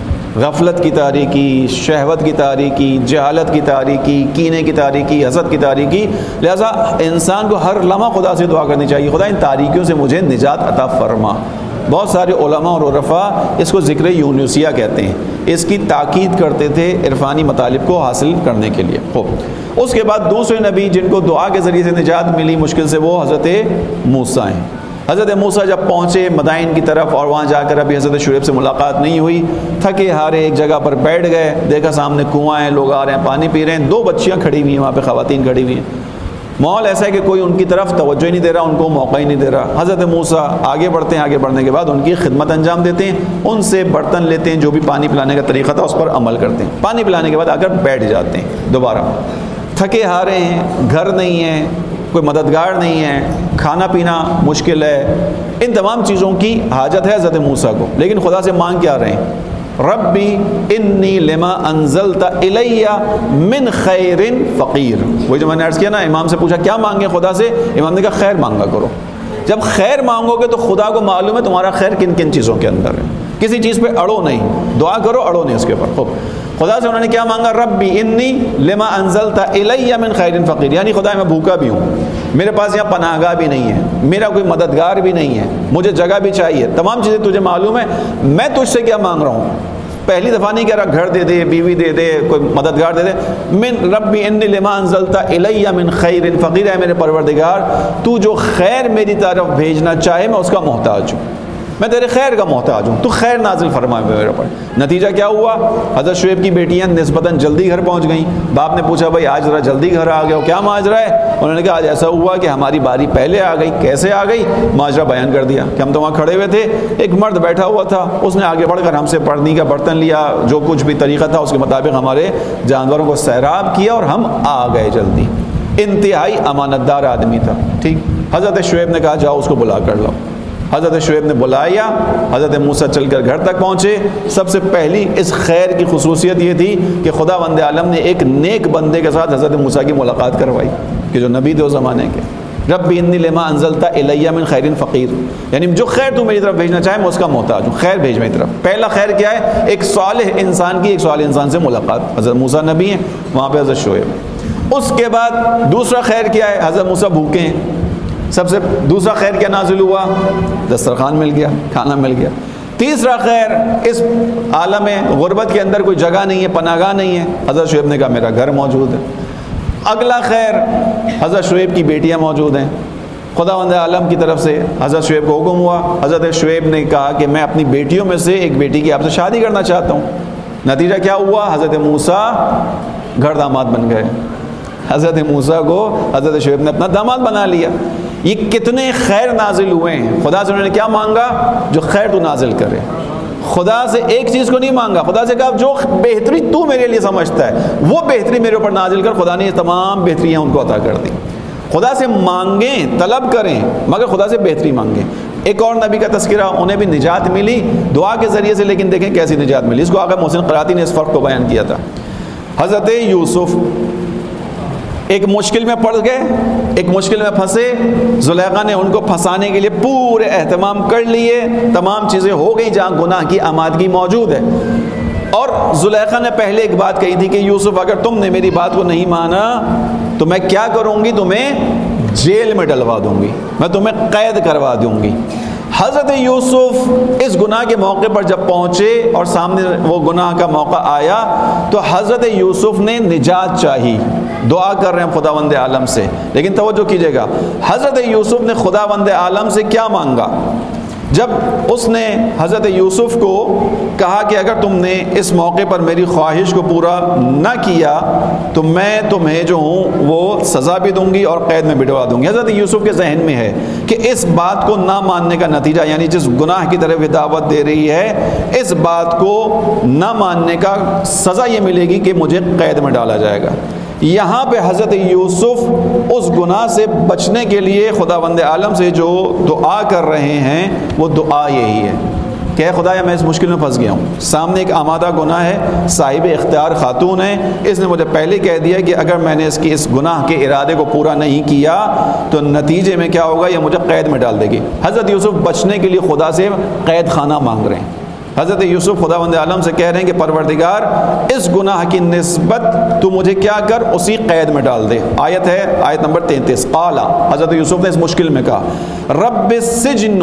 غفلت کی تاریکی، شہوت کی تاریکی، جہالت کی تاریکی، کینے کی تاریکی، حسد کی تاریکی۔ لہذا انسان کو ہر لمحہ خدا سے دعا کرنی چاہیے، خدا ان تاریکیوں سے مجھے نجات عطا فرما۔ بہت سارے علماء اور عرفاء اس کو ذکر یونسیہ کہتے ہیں، اس کی تاکید کرتے تھے عرفانی مطالب کو حاصل کرنے کے لیے۔ خوب، اس کے بعد دوسرے نبی جن کو دعا کے ذریعے سے نجات ملی مشکل سے، وہ حضرت موسیٰ ہیں۔ حضرت موسیٰ جب پہنچے مدائن کی طرف اور وہاں جا کر ابھی حضرت شعیب سے ملاقات نہیں ہوئی، تھکے ہارے ایک جگہ پر بیٹھ گئے، دیکھا سامنے کنواں ہیں، لوگ آ رہے ہیں پانی پی رہے ہیں، 2 بچیاں کھڑی ہوئی ہیں وہاں پہ، خواتین کھڑی ہوئی ہیں۔ ماحول ایسا ہے کہ کوئی ان کی طرف توجہ ہی نہیں دے رہا، ان کو موقع ہی نہیں دے رہا۔ حضرت موسیٰ آگے بڑھتے ہیں، آگے بڑھنے کے بعد ان کی خدمت انجام دیتے ہیں، ان سے برتن لیتے ہیں، جو بھی پانی پلانے کا طریقہ تھا اس پر عمل کرتے ہیں، پانی پلانے کے بعد آ کر بیٹھ جاتے ہیں دوبارہ۔ تھکے ہارے ہیں، گھر نہیں ہے، کوئی مددگار نہیں ہے، کھانا پینا مشکل ہے، ان تمام چیزوں کی حاجت ہے حضرت موسیٰ کو، لیکن خدا سے مانگ کیا رہے ہیں؟ ربی انی لما انزلت الی من خیر فقیر۔ وہی جو میں نے عرض کیا نا، امام سے پوچھا کیا مانگے خدا سے، امام نے کہا خیر مانگا کرو۔ جب خیر مانگو گے تو خدا کو معلوم ہے تمہارا خیر کن کن چیزوں کے اندر ہے، کسی چیز پہ اڑو نہیں، دعا کرو اڑو نہیں اس کے اوپر۔ خوب، خدا سے انہوں نے کیا مانگا؟ ربی انی لما انزلت الی من خیر فقیر، یعنی خدا میں بھوکا بھی ہوں، میرے پاس یہاں پناہ گاہ بھی نہیں ہے، میرا کوئی مددگار بھی نہیں ہے، مجھے جگہ بھی چاہیے، تمام چیزیں تجھے معلوم ہے، میں تجھ سے کیا مانگ رہا ہوں؟ پہلی دفعہ نہیں کہہ رہا گھر دے دے، بیوی دے دے، کوئی مددگار دے دے، من ربی انی لما انزلت الی من خیر فقیر، ہے میرے پروردگار تو جو خیر میری طرف بھیجنا چاہے میں اس کا محتاج ہوں، میں تیرے خیر کا محتاج ہوں، تو خیر نازل فرمائے میرے پر۔ نتیجہ کیا ہوا؟ حضرت شعیب کی بیٹیاں نسبتاً جلدی گھر پہنچ گئیں۔ باپ نے پوچھا بھائی آج ذرا جلدی گھر آ گئے ہو، کیا ماجرا ہے؟ انہوں نے کہا آج ایسا ہوا کہ ہماری باری پہلے آ گئی۔ کیسے آ گئی؟ ماجرا بیان کر دیا کہ ہم تو وہاں کھڑے ہوئے تھے، ایک مرد بیٹھا ہوا تھا، اس نے آگے بڑھ کر ہم سے پانی کا برتن لیا، جو کچھ بھی طریقہ تھا اس کے مطابق ہمارے جانوروں کو سیراب کیا اور ہم آ گئے جلدی۔ انتہائی امانت دار آدمی تھا، ٹھیک۔ حضرت شعیب نے کہا جاؤ اس کو بلا کر لاؤ۔ حضرت شعیب نے بلایا، حضرت موسیٰ چل کر گھر تک پہنچے۔ سب سے پہلی اس خیر کی خصوصیت یہ تھی کہ خدا بند عالم نے ایک نیک بندے کے ساتھ حضرت موسیٰ کی ملاقات کروائی کہ جو نبی تھے اس زمانے کے۔ ربی انی لما انزلت الی من خیر فقیر، یعنی جو خیر تو میری طرف بھیجنا چاہے میں اس کا محتاج ہوں، خیر بھیج میری طرف۔ پہلا خیر کیا ہے؟ ایک صالح انسان کی ایک صالح انسان سے ملاقات۔ حضرت موسیٰ نبی ہیں، وہاں پہ حضرت شعیب۔ اس کے بعد دوسرا خیر کیا ہے؟ حضرت موسیٰ بھوکے ہیں، سب سے دوسرا خیر کیا نازل ہوا؟ دسترخوان مل گیا، کھانا مل گیا۔ تیسرا خیر، اس عالم غربت کے اندر کوئی جگہ نہیں ہے، پناہ گاہ نہیں ہے، حضرت شعیب نے کہا میرا گھر موجود ہے۔ اگلا خیر، حضرت شعیب کی بیٹیاں موجود ہیں۔ خداوند عالم کی طرف سے حضرت شعیب کو حکم ہوا، حضرت شعیب نے کہا کہ میں اپنی بیٹیوں میں سے ایک بیٹی کی آپ سے شادی کرنا چاہتا ہوں۔ نتیجہ کیا ہوا؟ حضرت موسیٰ گھر داماد بن گئے۔ حضرت موسیٰ کو حضرت شعیب نے اپنا داماد بنا لیا۔ یہ کتنے خیر نازل ہوئے ہیں۔ خدا سے انہوں نے کیا مانگا؟ جو خیر تو نازل کرے۔ خدا سے ایک چیز کو نہیں مانگا، خدا سے کہا جو بہتری تو میرے لیے سمجھتا ہے وہ بہتری میرے اوپر نازل کر۔ خدا نے یہ تمام بہتریاں ان کو عطا کر دی۔ خدا سے مانگیں، طلب کریں، مگر خدا سے بہتری مانگیں۔ ایک اور نبی کا تذکرہ، انہیں بھی نجات ملی دعا کے ذریعے سے، لیکن دیکھیں کیسی نجات ملی۔ اس کو آقا محسن قراتی نے اس فرق کو بیان کیا تھا۔ حضرت یوسف ایک مشکل میں پڑ گئے، ایک مشکل میں پھنسے، زلیخا نے ان کو پھنسانے کے لیے پورے اہتمام کر لیے، تمام چیزیں ہو گئی جہاں گناہ کی آمادگی موجود ہے۔ اور زلیخا نے پہلے ایک بات کہی تھی کہ یوسف اگر تم نے میری بات کو نہیں مانا تو میں کیا کروں گی؟ تمہیں جیل میں ڈلوا دوں گی، میں تمہیں قید کروا دوں گی۔ حضرت یوسف اس گناہ کے موقع پر جب پہنچے اور سامنے وہ گناہ کا موقع آیا تو حضرت یوسف نے نجات چاہی، دعا کر رہے ہیں خداوند عالم سے، لیکن توجہ کیجئے گا حضرت یوسف نے خداوند عالم سے کیا مانگا؟ جب اس نے حضرت یوسف کو کہا کہ اگر تم نے اس موقع پر میری خواہش کو پورا نہ کیا تو میں تمہیں جو ہوں وہ سزا بھی دوں گی اور قید میں بٹھوا دوں گی۔ حضرت یوسف کے ذہن میں ہے کہ اس بات کو نہ ماننے کا نتیجہ، یعنی جس گناہ کی طرف دعوت دے رہی ہے اس بات کو نہ ماننے کا سزا یہ ملے گی کہ مجھے قید میں ڈالا جائے گا۔ یہاں پہ حضرت یوسف اس گناہ سے بچنے کے لیے خداوند عالم سے جو دعا کر رہے ہیں وہ دعا یہی ہے کہ خدایا میں اس مشکل میں پھنس گیا ہوں، سامنے ایک آمادہ گناہ ہے، صاحب اختیار خاتون ہے، اس نے مجھے پہلے کہہ دیا کہ اگر میں نے اس گناہ کے ارادے کو پورا نہیں کیا تو نتیجے میں کیا ہوگا؟ یہ مجھے قید میں ڈال دے گی۔ حضرت یوسف بچنے کے لیے خدا سے قید خانہ مانگ رہے ہیں۔ حضرت یوسف خداوند عالم سے کہہ رہے ہیں کہ پروردگار اس گناہ کی نسبت تو مجھے کیا کر؟ اسی قید میں ڈال دے۔ آیت ہے آیت نمبر 33۔ قال، حضرت یوسف نے اس مشکل میں کہا رب السجن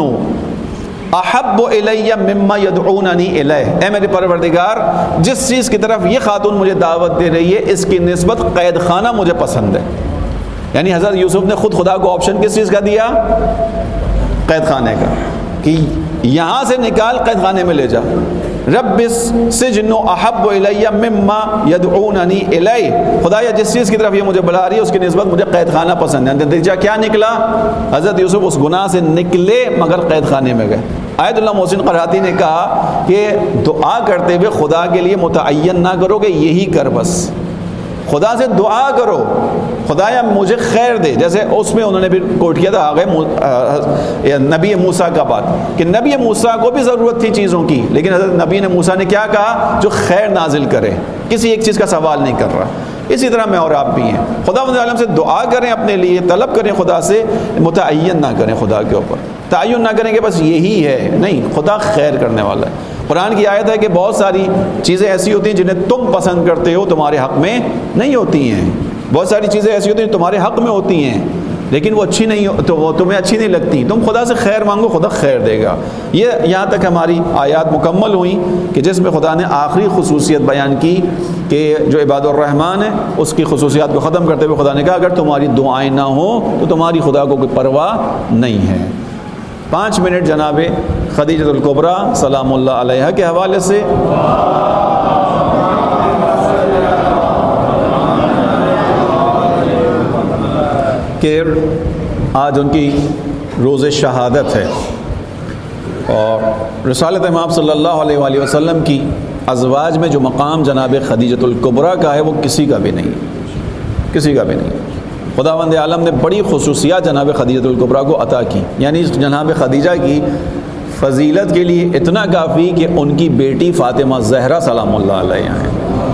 احب الی مما یدعوننی الیہ، اے میرے پروردگار جس چیز کی طرف یہ خاتون مجھے دعوت دے رہی ہے اس کی نسبت قید خانہ مجھے پسند ہے۔ یعنی حضرت یوسف نے خود خدا کو آپشن کس چیز کا دیا؟ قید خانے کا، کہ یہاں سے نکال قید خانے میں لے جا۔ رب السجن احب الی مما یدعوننی الیہ، خدایا جس چیز کی طرف یہ مجھے بلا رہی ہے اس کی نسبت مجھے قید خانہ پسند ہے۔ نتیجہ کیا نکلا؟ حضرت یوسف اس گناہ سے نکلے مگر قید خانے میں گئے۔ آیت اللہ محسن قراتی نے کہا کہ دعا کرتے ہوئے خدا کے لیے متعین نہ کرو کہ یہی کر، بس خدا سے دعا کرو خدایا مجھے خیر دے، جیسے اس میں انہوں نے بھی کوٹ کیا تھا آگے نبی موسیٰ کا بات کہ نبی موسیٰ کو بھی ضرورت تھی چیزوں کی، لیکن حضرت نبی نے موسیٰ نے کیا کہا؟ جو خیر نازل کرے، کسی ایک چیز کا سوال نہیں کر رہا۔ اسی طرح میں اور آپ بھی ہیں، خداوند عالم سے دعا کریں، اپنے لیے طلب کریں، خدا سے متعین نہ کریں، خدا کے اوپر تعین نہ کریں کہ بس یہی ہے، نہیں، خدا خیر کرنے والا ہے۔ قرآن کی آیت ہے کہ بہت ساری چیزیں ایسی ہوتی ہیں جنہیں تم پسند کرتے ہو تمہارے حق میں نہیں ہوتی ہیں، بہت ساری چیزیں ایسی ہوتی ہیں تمہارے حق میں ہوتی ہیں لیکن وہ اچھی نہیں تو وہ تمہیں اچھی نہیں لگتی، تم خدا سے خیر مانگو، خدا خیر دے گا۔ یہ یہاں تک ہماری آیات مکمل ہوئیں کہ جس میں خدا نے آخری خصوصیت بیان کی کہ جو عباد الرحمن ہے اس کی خصوصیات کو ختم کرتے ہوئے خدا نے کہا اگر تمہاری دعائیں نہ ہوں تو تمہاری خدا کو کوئی پرواہ نہیں ہے۔ 5 منٹ جناب خدیجہ الکبریٰ سلام اللہ علیہا کے حوالے سے۔ کہ آج ان کی روز شہادت ہے اور رسالت امام صلی اللہ علیہ وآلہ وسلم کی ازواج میں جو مقام جناب خدیجہ الکبریٰ کا ہے وہ کسی کا بھی نہیں، کسی کا بھی نہیں۔ خداوند عالم نے بڑی خصوصیات جناب خدیجہ الکبریٰ کو عطا کی، یعنی جناب خدیجہ کی فضیلت کے لیے اتنا کافی کہ ان کی بیٹی فاطمہ زہرا سلام اللہ علیہا ہیں۔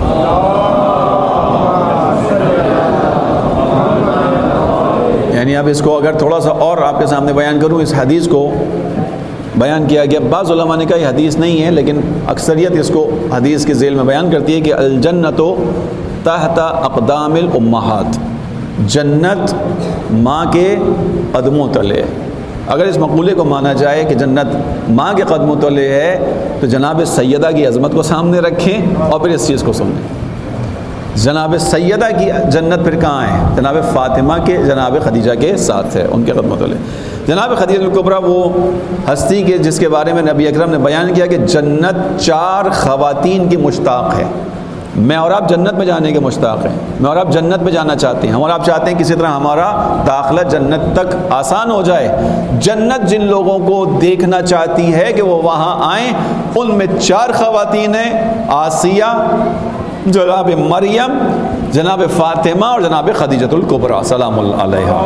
یعنی اب اس کو اگر تھوڑا سا اور آپ کے سامنے بیان کروں، اس حدیث کو بیان کیا گیا، بعض علماء نے کہا یہ حدیث نہیں ہے لیکن اکثریت اس کو حدیث کے ذیل میں بیان کرتی ہے کہ الجنت تحت اقدام الامہات، جنت ماں کے قدموں تلے ہے۔ اگر اس مقولے کو مانا جائے کہ جنت ماں کے قدموں تلے ہے تو جناب سیدہ کی عظمت کو سامنے رکھیں اور پھر اس چیز کو سمجھیں۔ جناب سیدہ کی جنت پھر کہاں ہے؟ جناب فاطمہ کے، جناب خدیجہ کے ساتھ ہے، ان کے قدموں تلے۔ جناب خدیجہ الکبریٰ وہ ہستی کے جس کے بارے میں نبی اکرم نے بیان کیا کہ جنت 4 خواتین کی مشتاق ہے۔ میں اور آپ جنت میں جانے کے مشتاق ہیں، میں اور آپ جنت میں جانا چاہتے ہیں، ہم اور آپ چاہتے ہیں کسی طرح ہمارا داخلہ جنت تک آسان ہو جائے۔ جنت جن لوگوں کو دیکھنا چاہتی ہے کہ وہ وہاں آئیں، ان میں 4 خواتین ہیں، آسیہ، جناب مریم، جناب فاطمہ اور جناب خدیجہ الکبریٰ سلام اللہ علیہا۔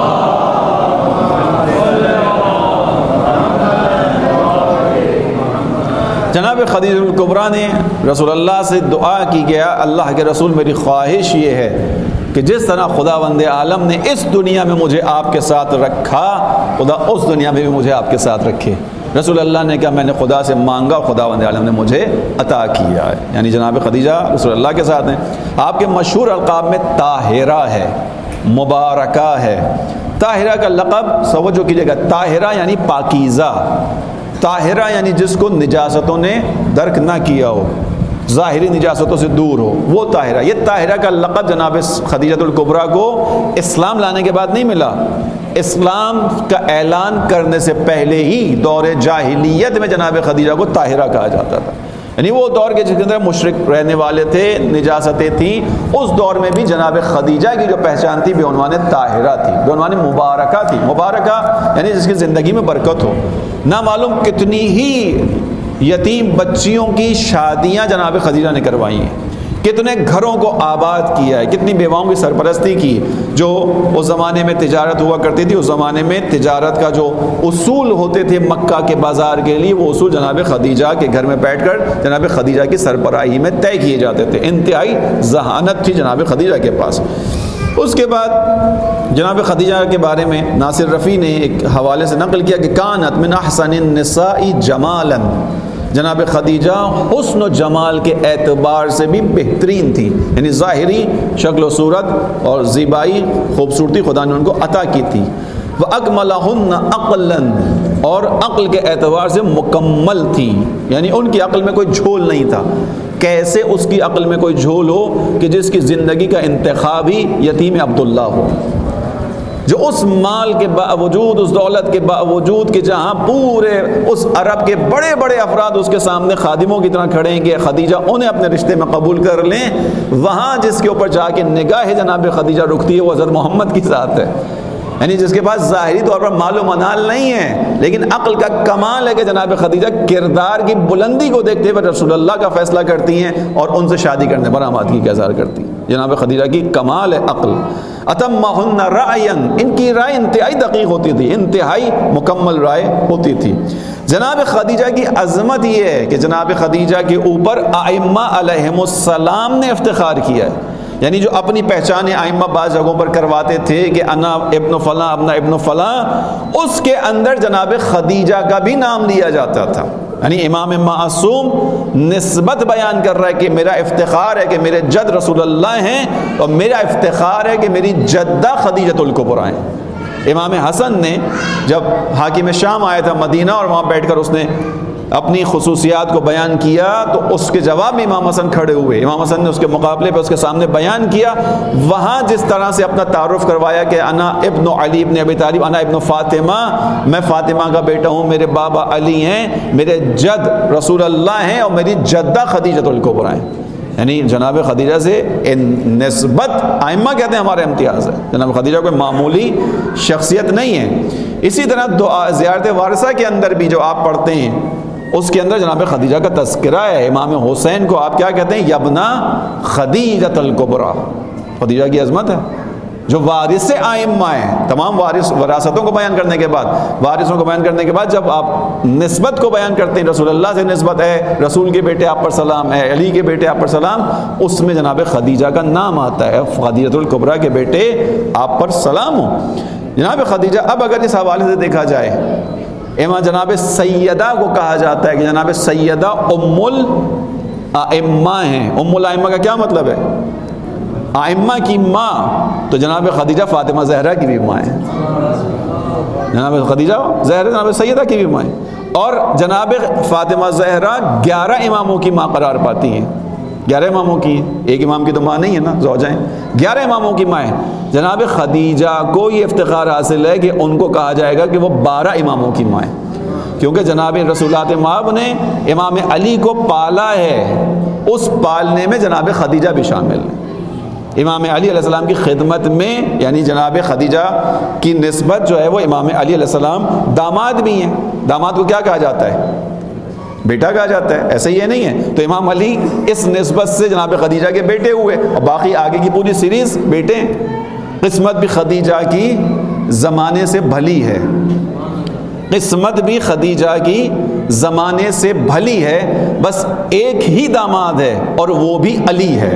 جناب خدیجہ الکبریٰ نے رسول اللہ سے دعا کی گیا، اللہ کے رسول میری خواہش یہ ہے کہ جس طرح خداوند عالم نے اس دنیا میں مجھے آپ کے ساتھ رکھا، خدا اس دنیا میں بھی مجھے آپ کے ساتھ رکھے۔ رسول اللہ نے کہا میں نے خدا سے مانگا اور خداوند عالم نے مجھے عطا کیا ہے۔ یعنی جناب خدیجہ رسول اللہ کے ساتھ ہیں۔ آپ کے مشہور القاب میں طاہرہ ہے، مبارکہ ہے۔ طاہرہ کا لقب توجہ کیجیے گا، طاہرہ یعنی پاکیزہ، طاہرہ یعنی جس کو نجاستوں نے درک نہ کیا ہو، ظاہری نجاستوں سے دور ہو، وہ طاہرہ۔ یہ طاہرہ کا لقب جناب خدیجہ الکبریٰ کو اسلام لانے کے بعد نہیں ملا، اسلام کا اعلان کرنے سے پہلے ہی دور جاہلیت میں جناب خدیجہ کو طاہرہ کہا جاتا تھا۔ یعنی وہ دور کے جس کے اندر مشرک رہنے والے تھے، نجاستیں تھیں، اس دور میں بھی جناب خدیجہ کی جو پہچان تھی بعنوان طاہرہ تھی، بعنوان مبارکہ تھی۔ مبارکہ یعنی جس کی زندگی میں برکت ہو۔ نہ معلوم کتنی ہی یتیم بچیوں کی شادیاں جناب خدیجہ نے کروائی ہیں، کتنے گھروں کو آباد کیا ہے، کتنی بیواؤں کی سرپرستی کی۔ جو اس زمانے میں تجارت ہوا کرتی تھی، اس زمانے میں تجارت کا جو اصول ہوتے تھے مکہ کے بازار کے لیے، وہ اصول جناب خدیجہ کے گھر میں بیٹھ کر جناب خدیجہ کی سربراہی میں طے کیے جاتے تھے۔ انتہائی ذہانت تھی جناب خدیجہ کے پاس۔ اس کے بعد جناب خدیجہ کے بارے میں ناصر رفیع نے ایک حوالے سے نقل کیا کہ کانت من احسن النساء جمالا، جناب خدیجہ حسن و جمال کے اعتبار سے بھی بہترین تھی، یعنی ظاہری شکل و صورت اور زیبائی خوبصورتی خدا نے ان کو عطا کی تھی۔ وَأَكْمَلَهُنَّ عَقْلًا، اور عقل کے اعتبار سے مکمل تھی، یعنی ان کی عقل میں کوئی جھول نہیں تھا۔ کیسے اس کی عقل میں کوئی جھول ہو کہ جس کی زندگی کا انتخاب ہی یتیم عبداللہ ہو، جو اس مال کے باوجود، اس دولت کے باوجود کہ جہاں پورے اس عرب کے بڑے بڑے افراد اس کے سامنے خادموں کی طرح کھڑے ہیں کہ خدیجہ انہیں اپنے رشتے میں قبول کر لیں، وہاں جس کے اوپر جا کے نگاہ جناب خدیجہ رکتی ہے وہ حضرت محمد کی ذات ہے۔ یعنی جس کے پاس ظاہری طور پر مال و منال نہیں ہے، لیکن عقل کا کمال ہے کہ جناب خدیجہ کردار کی بلندی کو دیکھتے ہوئے رسول اللہ کا فیصلہ کرتی ہیں اور ان سے شادی کرنے پر آمادگی کا اظہار کرتی ہیں۔ جناب خدیجہ کی کمال ہے عقل۔ اتمہن رعیا، ان کی رائے انتہائی دقیق ہوتی تھی، انتہائی مکمل رائے ہوتی تھی۔ جناب خدیجہ کی عظمت یہ ہے کہ جناب خدیجہ کے اوپر ائمہ علیہم السلام نے افتخار کیا ہے، یعنی جو اپنی پہچان ائمہ بعض جگہوں پر کرواتے تھے کہ انا ابن فلاں، اپنا ابن فلاں، اس کے اندر جناب خدیجہ کا بھی نام لیا جاتا تھا۔ یعنی امام معصوم نسبت بیان کر رہا ہے کہ میرا افتخار ہے کہ میرے جد رسول اللہ ہیں، اور میرا افتخار ہے کہ میری جدہ خدیجہ الکبریٰ ہیں۔ امام حسن نے جب حاکم شام آیا تھا مدینہ اور وہاں بیٹھ کر اس نے اپنی خصوصیات کو بیان کیا تو اس کے جواب میں امام حسن کھڑے ہوئے، امام حسن نے اس کے مقابلے پہ اس کے سامنے بیان کیا، وہاں جس طرح سے اپنا تعارف کروایا کہ انا ابن علی ابن ابی طالب، انا ابن فاطمہ، میں فاطمہ کا بیٹا ہوں، میرے بابا علی ہیں، میرے جد رسول اللہ ہیں اور میری جدہ خدیجہ الکبریٰ ہیں۔ یعنی جناب خدیجہ سے نسبت ائمہ کہتے ہیں ہمارا امتیاز ہے۔ جناب خدیجہ کوئی معمولی شخصیت نہیں ہے۔ اسی طرح دعا زیارت وارثہ کے اندر بھی جو آپ پڑھتے ہیں اس کے اندر جناب خدیجہ کا تذکرہ ہے۔ امام حسین کو آپ کیا کہتے ہیں؟ یبنا خدیجہ الکبریٰ، خدیجہ کی عظمت ہے۔ جو وارث ائمہ ہیں، تمام وراثتوں کو بیان کرنے کے بعد، وارثوں کو بیان کرنے کے بعد جب آپ نسبت کو بیان کرتے ہیں، رسول اللہ سے نسبت ہے، رسول کے بیٹے آپ پر سلام ہے، علی کے بیٹے آپ پر سلام، اس میں جناب خدیجہ کا نام آتا ہے، خدیجہ الکبریٰ کے بیٹے آپ پر سلام ہو۔ جناب خدیجہ، اب اگر اس حوالے سے دیکھا جائے، جناب سیدہ کو کہا جاتا ہے کہ جناب سیدہ ام الائمہ ہیں۔ ام الائمہ کا کیا مطلب ہے؟ ائمہ کی ماں تو جناب خدیجہ فاطمہ زہرا کی بھی ماں ہے، جناب خدیجہ زہرا جناب سیدہ کی بھی ماں ہے، اور جناب فاطمہ زہرا 11 اماموں کی ماں قرار پاتی ہیں، 11 اماموں کی، ایک امام کی تو ماں نہیں ہے نا، زوجائیں، 11 اماموں کی ماں ہیں۔ جناب خدیجہ کو یہ افتخار حاصل ہے کہ ان کو کہا جائے گا کہ وہ 12 اماموں کی ماں ہیں، کیونکہ جناب رسولات مآب نے امام علی کو پالا ہے، اس پالنے میں جناب خدیجہ بھی شامل ہے۔ امام علی علیہ السلام کی خدمت میں، یعنی جناب خدیجہ کی نسبت جو ہے وہ امام علی علیہ السلام داماد بھی ہیں۔ داماد کو کیا کہا جاتا ہے؟ بیٹا کہا جاتا ہے، ایسے ہی نہیں ہے؟ تو امام علی اس نسبت سے جناب خدیجہ کے بیٹے ہوئے، اور باقی آگے کی پوری سیریز بیٹے ہیں۔ قسمت بھی خدیجہ کی زمانے سے بھلی ہے، قسمت بھی خدیجہ کی زمانے سے بھلی ہے، بس ایک ہی داماد ہے اور وہ بھی علی ہے۔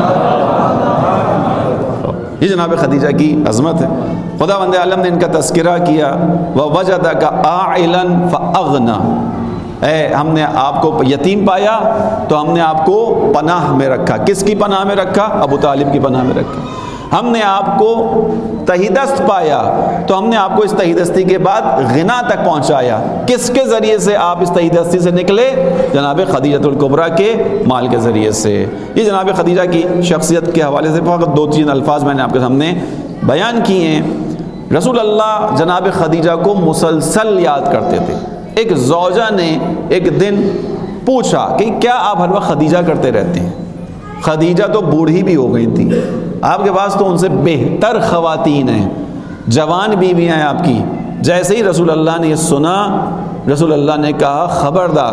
یہ جناب خدیجہ کی عظمت ہے۔ خداوند عالم نے ان کا تذکرہ کیا، وَوَجَدَكَ عَائِلًا فَأَغْنَى، اے ہم نے آپ کو یتیم پایا تو ہم نے آپ کو پناہ میں رکھا۔ کس کی پناہ میں رکھا؟ ابو طالب کی پناہ میں رکھا۔ ہم نے آپ کو تہیدست پایا تو ہم نے آپ کو اس تہیدستی کے بعد غنا تک پہنچایا۔ کس کے ذریعے سے آپ اس تہیدستی سے نکلے؟ جناب خدیجہ الکبریٰ کے مال کے ذریعے سے۔ یہ جناب خدیجہ کی شخصیت کے حوالے سے فقط 2-3 الفاظ میں نے آپ کے سامنے بیان کیے ہیں۔ رسول اللہ جناب خدیجہ کو مسلسل یاد کرتے تھے۔ ایک زوجہ نے ایک دن پوچھا کہ کیا آپ ہر وقت خدیجہ کرتے رہتے ہیں؟ خدیجہ تو بوڑھی بھی ہو گئی تھی، آپ کے پاس تو ان سے بہتر خواتین ہیں، جوان بیویاں ہیں آپ کی۔ جیسے ہی رسول اللہ نے یہ سنا، رسول اللہ نے کہا خبردار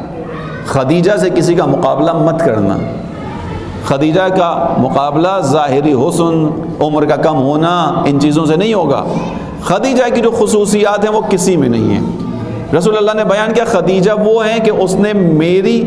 خدیجہ سے کسی کا مقابلہ مت کرنا۔ خدیجہ کا مقابلہ ظاہری حسن، عمر کا کم ہونا، ان چیزوں سے نہیں ہوگا۔ خدیجہ کی جو خصوصیات ہیں وہ کسی میں نہیں ہیں۔ رسول اللہ نے بیان کیا خدیجہ وہ ہیں کہ اس نے میری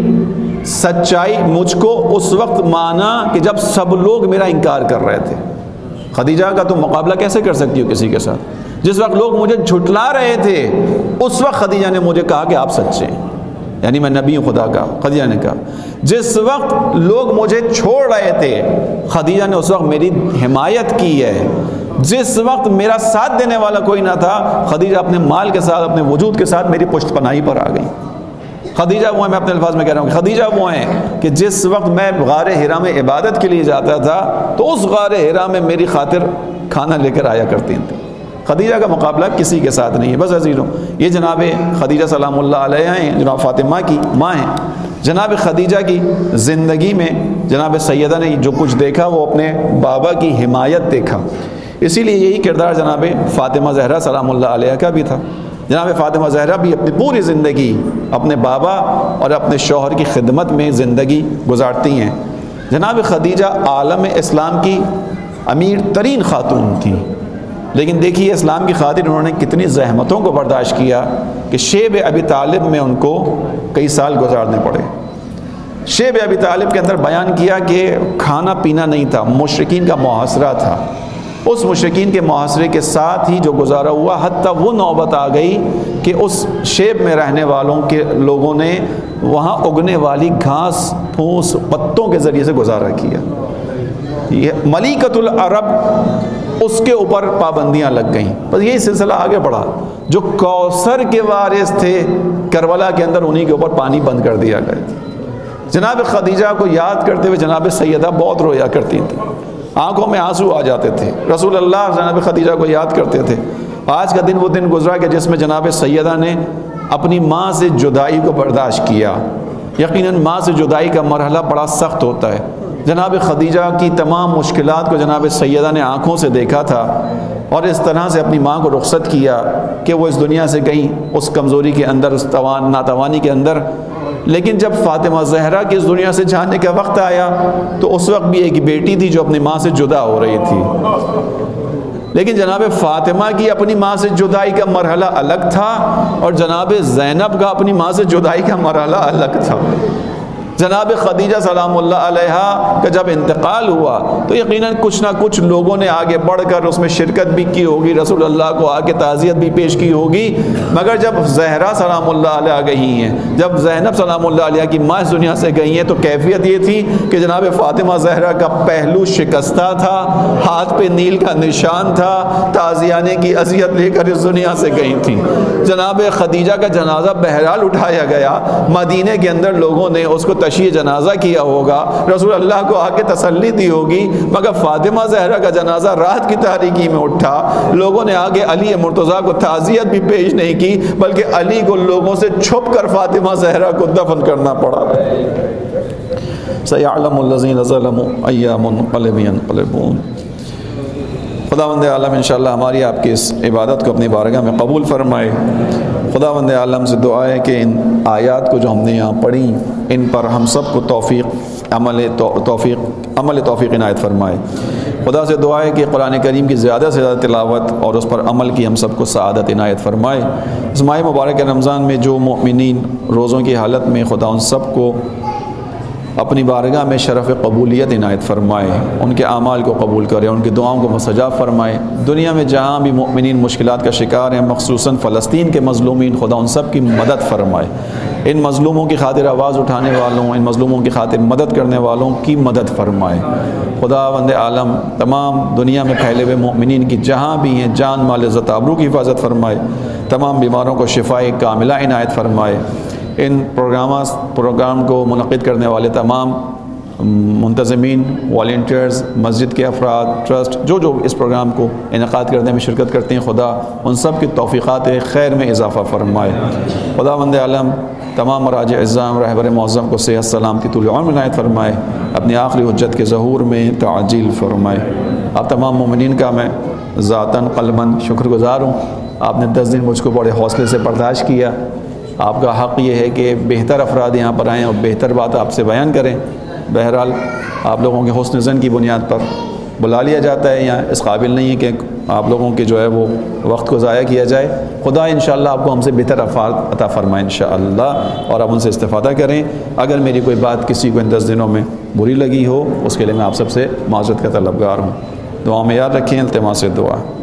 سچائی مجھ کو اس وقت مانا کہ جب سب لوگ میرا انکار کر رہے تھے۔ خدیجہ کا تم مقابلہ کیسے کر سکتی ہو کسی کے ساتھ؟ جس وقت لوگ مجھے جھٹلا رہے تھے اس وقت خدیجہ نے مجھے کہا کہ آپ سچے ہیں، یعنی میں نبی ہوں خدا کا۔ خدیجہ نے کہا جس وقت لوگ مجھے چھوڑ رہے تھے خدیجہ نے اس وقت میری حمایت کی ہے۔ جس وقت میرا ساتھ دینے والا کوئی نہ تھا خدیجہ اپنے مال کے ساتھ، اپنے وجود کے ساتھ میری پشت پناہی پر آ گئی۔ خدیجہ وہ ہیں، میں اپنے الفاظ میں کہہ رہا ہوں کہ خدیجہ وہ ہیں کہ جس وقت میں غار حرا میں عبادت کے لیے جاتا تھا تو اس غار حرا میں میری خاطر کھانا لے کر آیا کرتی تھیں۔ خدیجہ کا مقابلہ کسی کے ساتھ نہیں ہے۔ بس عزیزوں، یہ جناب خدیجہ سلام اللہ علیہ ہیں، جناب فاطمہ کی ماں ہیں۔ جناب خدیجہ کی زندگی میں جناب سیدہ نے جو کچھ دیکھا وہ اپنے بابا کی حمایت دیکھا، اسی لیے یہی کردار جناب فاطمہ زہرا سلام اللہ علیہ کا بھی تھا۔ جناب فاطمہ زہرا بھی اپنی پوری زندگی اپنے بابا اور اپنے شوہر کی خدمت میں زندگی گزارتی ہیں۔ جناب خدیجہ عالم اسلام کی امیر ترین خاتون تھی، لیکن دیکھیے اسلام کی خاطر انہوں نے کتنی زحمتوں کو برداشت کیا کہ شیب ابی طالب میں ان کو کئی سال گزارنے پڑے۔ شیب ابی طالب کے اندر بیان کیا کہ کھانا پینا نہیں تھا، مشرکین کا محاصرہ تھا۔ اس مشرکین کے محاصرے کے ساتھ ہی جو گزارا ہوا، حتیٰ وہ نوبت آ گئی کہ اس شیب میں رہنے والوں کے لوگوں نے وہاں اگنے والی گھاس پھوس پتوں کے ذریعے سے گزارا کیا۔ یہ ملیکۃ العرب، اس کے اوپر پابندیاں لگ گئیں۔ بس یہی سلسلہ آگے بڑھا، جو کوثر کے وارث تھے کربلا کے اندر انہی کے اوپر پانی بند کر دیا گیا۔ جناب خدیجہ کو یاد کرتے ہوئے جناب سیدہ بہت رویا کرتی تھیں، آنکھوں میں آنسو آ جاتے تھے۔ رسول اللہ جناب خدیجہ کو یاد کرتے تھے۔ آج کا دن وہ دن گزرا کہ جس میں جناب سیدہ نے اپنی ماں سے جدائی کو برداشت کیا۔ یقیناً ماں سے جدائی کا مرحلہ بڑا سخت ہوتا ہے۔ جناب خدیجہ کی تمام مشکلات کو جناب سیدہ نے آنکھوں سے دیکھا تھا اور اس طرح سے اپنی ماں کو رخصت کیا کہ وہ اس دنیا سے گئی، اس کمزوری کے اندر، اس ناتوانی کے اندر۔ لیکن جب فاطمہ زہرا کی اس دنیا سے جانے کا وقت آیا تو اس وقت بھی ایک بیٹی تھی جو اپنی ماں سے جدا ہو رہی تھی، لیکن جناب فاطمہ کی اپنی ماں سے جدائی کا مرحلہ الگ تھا اور جناب زینب کا اپنی ماں سے جدائی کا مرحلہ الگ تھا۔ جناب خدیجہ سلام اللہ علیہا کا جب انتقال ہوا تو یقیناً کچھ نہ کچھ لوگوں نے آگے بڑھ کر اس میں شرکت بھی کی ہوگی، رسول اللہ کو آگے تعزیت بھی پیش کی ہوگی، مگر جب زہرا سلام اللہ علیہ گئی ہیں، جب زینب سلام اللہ علیہ کی ماں اس دنیا سے گئی ہیں، تو کیفیت یہ تھی کہ جناب فاطمہ زہرا کا پہلو شکستہ تھا، ہاتھ پہ نیل کا نشان تھا، تعزیانے کی اذیت لے کر اس دنیا سے گئی تھیں۔ جناب خدیجہ کا جنازہ بہرحال اٹھایا گیا، مدینے کے اندر لوگوں نے اس کو تشییع جنازہ کیا ہوگا، رسول اللہ کو آ کے تسلی دی ہوگی، مگر فاطمہ زہرا کا جنازہ رات کی تاریکی میں اٹھا، لوگوں نے آگے علی مرتضیٰ کو تعزیت بھی پیش نہیں کی، بلکہ علی کو لوگوں سے چھپ کر فاطمہ زہرا کو دفن کرنا پڑا۔ سَيَعْلَمُ الَّذِينَ ظَلَمُوا أَيَّ مُنقَلِبٍ يَنقَلِبُونَ۔ خداوند عالم انشاءاللہ ہماری آپ کی اس عبادت کو اپنی بارگاہ میں قبول فرمائے۔ خداوند عالم سے دعا ہے کہ ان آیات کو جو ہم نے یہاں پڑھی ان پر ہم سب کو عمل توفیق عنایت فرمائے۔ خدا سے دعا ہے کہ قرآن کریم کی زیادہ سے زیادہ تلاوت اور اس پر عمل کی ہم سب کو سعادت عنایت فرمائے۔ اس ماہ مبارک رمضان میں جو مؤمنین روزوں کی حالت میں، خدا ان سب کو اپنی بارگاہ میں شرف قبولیت عنایت فرمائے، ان کے اعمال کو قبول کرے، ان کی دعاؤں کو مستجاب فرمائے۔ دنیا میں جہاں بھی مؤمنین مشکلات کا شکار ہیں، خصوصاً فلسطین کے مظلومین، خدا ان سب کی مدد فرمائے، ان مظلوموں کی خاطر آواز اٹھانے والوں، ان مظلوموں کی خاطر مدد کرنے والوں کی مدد فرمائے۔ خداوند عالم تمام دنیا میں پھیلے ہوئے مؤمنین کی جہاں بھی ہیں جان مال عزت آبرو کی حفاظت فرمائے، تمام بیماروں کو شفائے کاملہ عنایت فرمائے۔ ان پروگرام کو منعقد کرنے والے تمام منتظمین، والنٹیئرز، مسجد کے افراد، ٹرسٹ جو اس پروگرام کو انعقاد کرنے میں شرکت کرتے ہیں، خدا ان سب کی توفیقات خیر میں اضافہ فرمائے۔ خداوند عالم تمام مراجع اعظام رہبر معظم کو صحت سلامتی طول عمر عنایت فرمائے، اپنی آخری حجت کے ظہور میں تعجیل فرمائے۔ آپ تمام مومنین کا میں ذاتاً قلباً شکر گزار ہوں، آپ نے 10 دن مجھ کو بڑے حوصلے سے برداشت کیا۔ آپ کا حق یہ ہے کہ بہتر افراد یہاں پر آئیں اور بہتر بات آپ سے بیان کریں۔ بہرحال آپ لوگوں کے حسن ظن کی بنیاد پر بلا لیا جاتا ہے، یہاں اس قابل نہیں ہے کہ آپ لوگوں کے جو ہے وہ وقت کو ضائع کیا جائے۔ خدا انشاءاللہ آپ کو ہم سے بہتر افراد عطا فرمائے انشاءاللہ، اور آپ ان سے استفادہ کریں۔ اگر میری کوئی بات کسی کو ان 10 دنوں میں بری لگی ہو، اس کے لیے میں آپ سب سے معذرت کا طلبگار ہوں۔ دعا میں یاد رکھیں، التماس دعا۔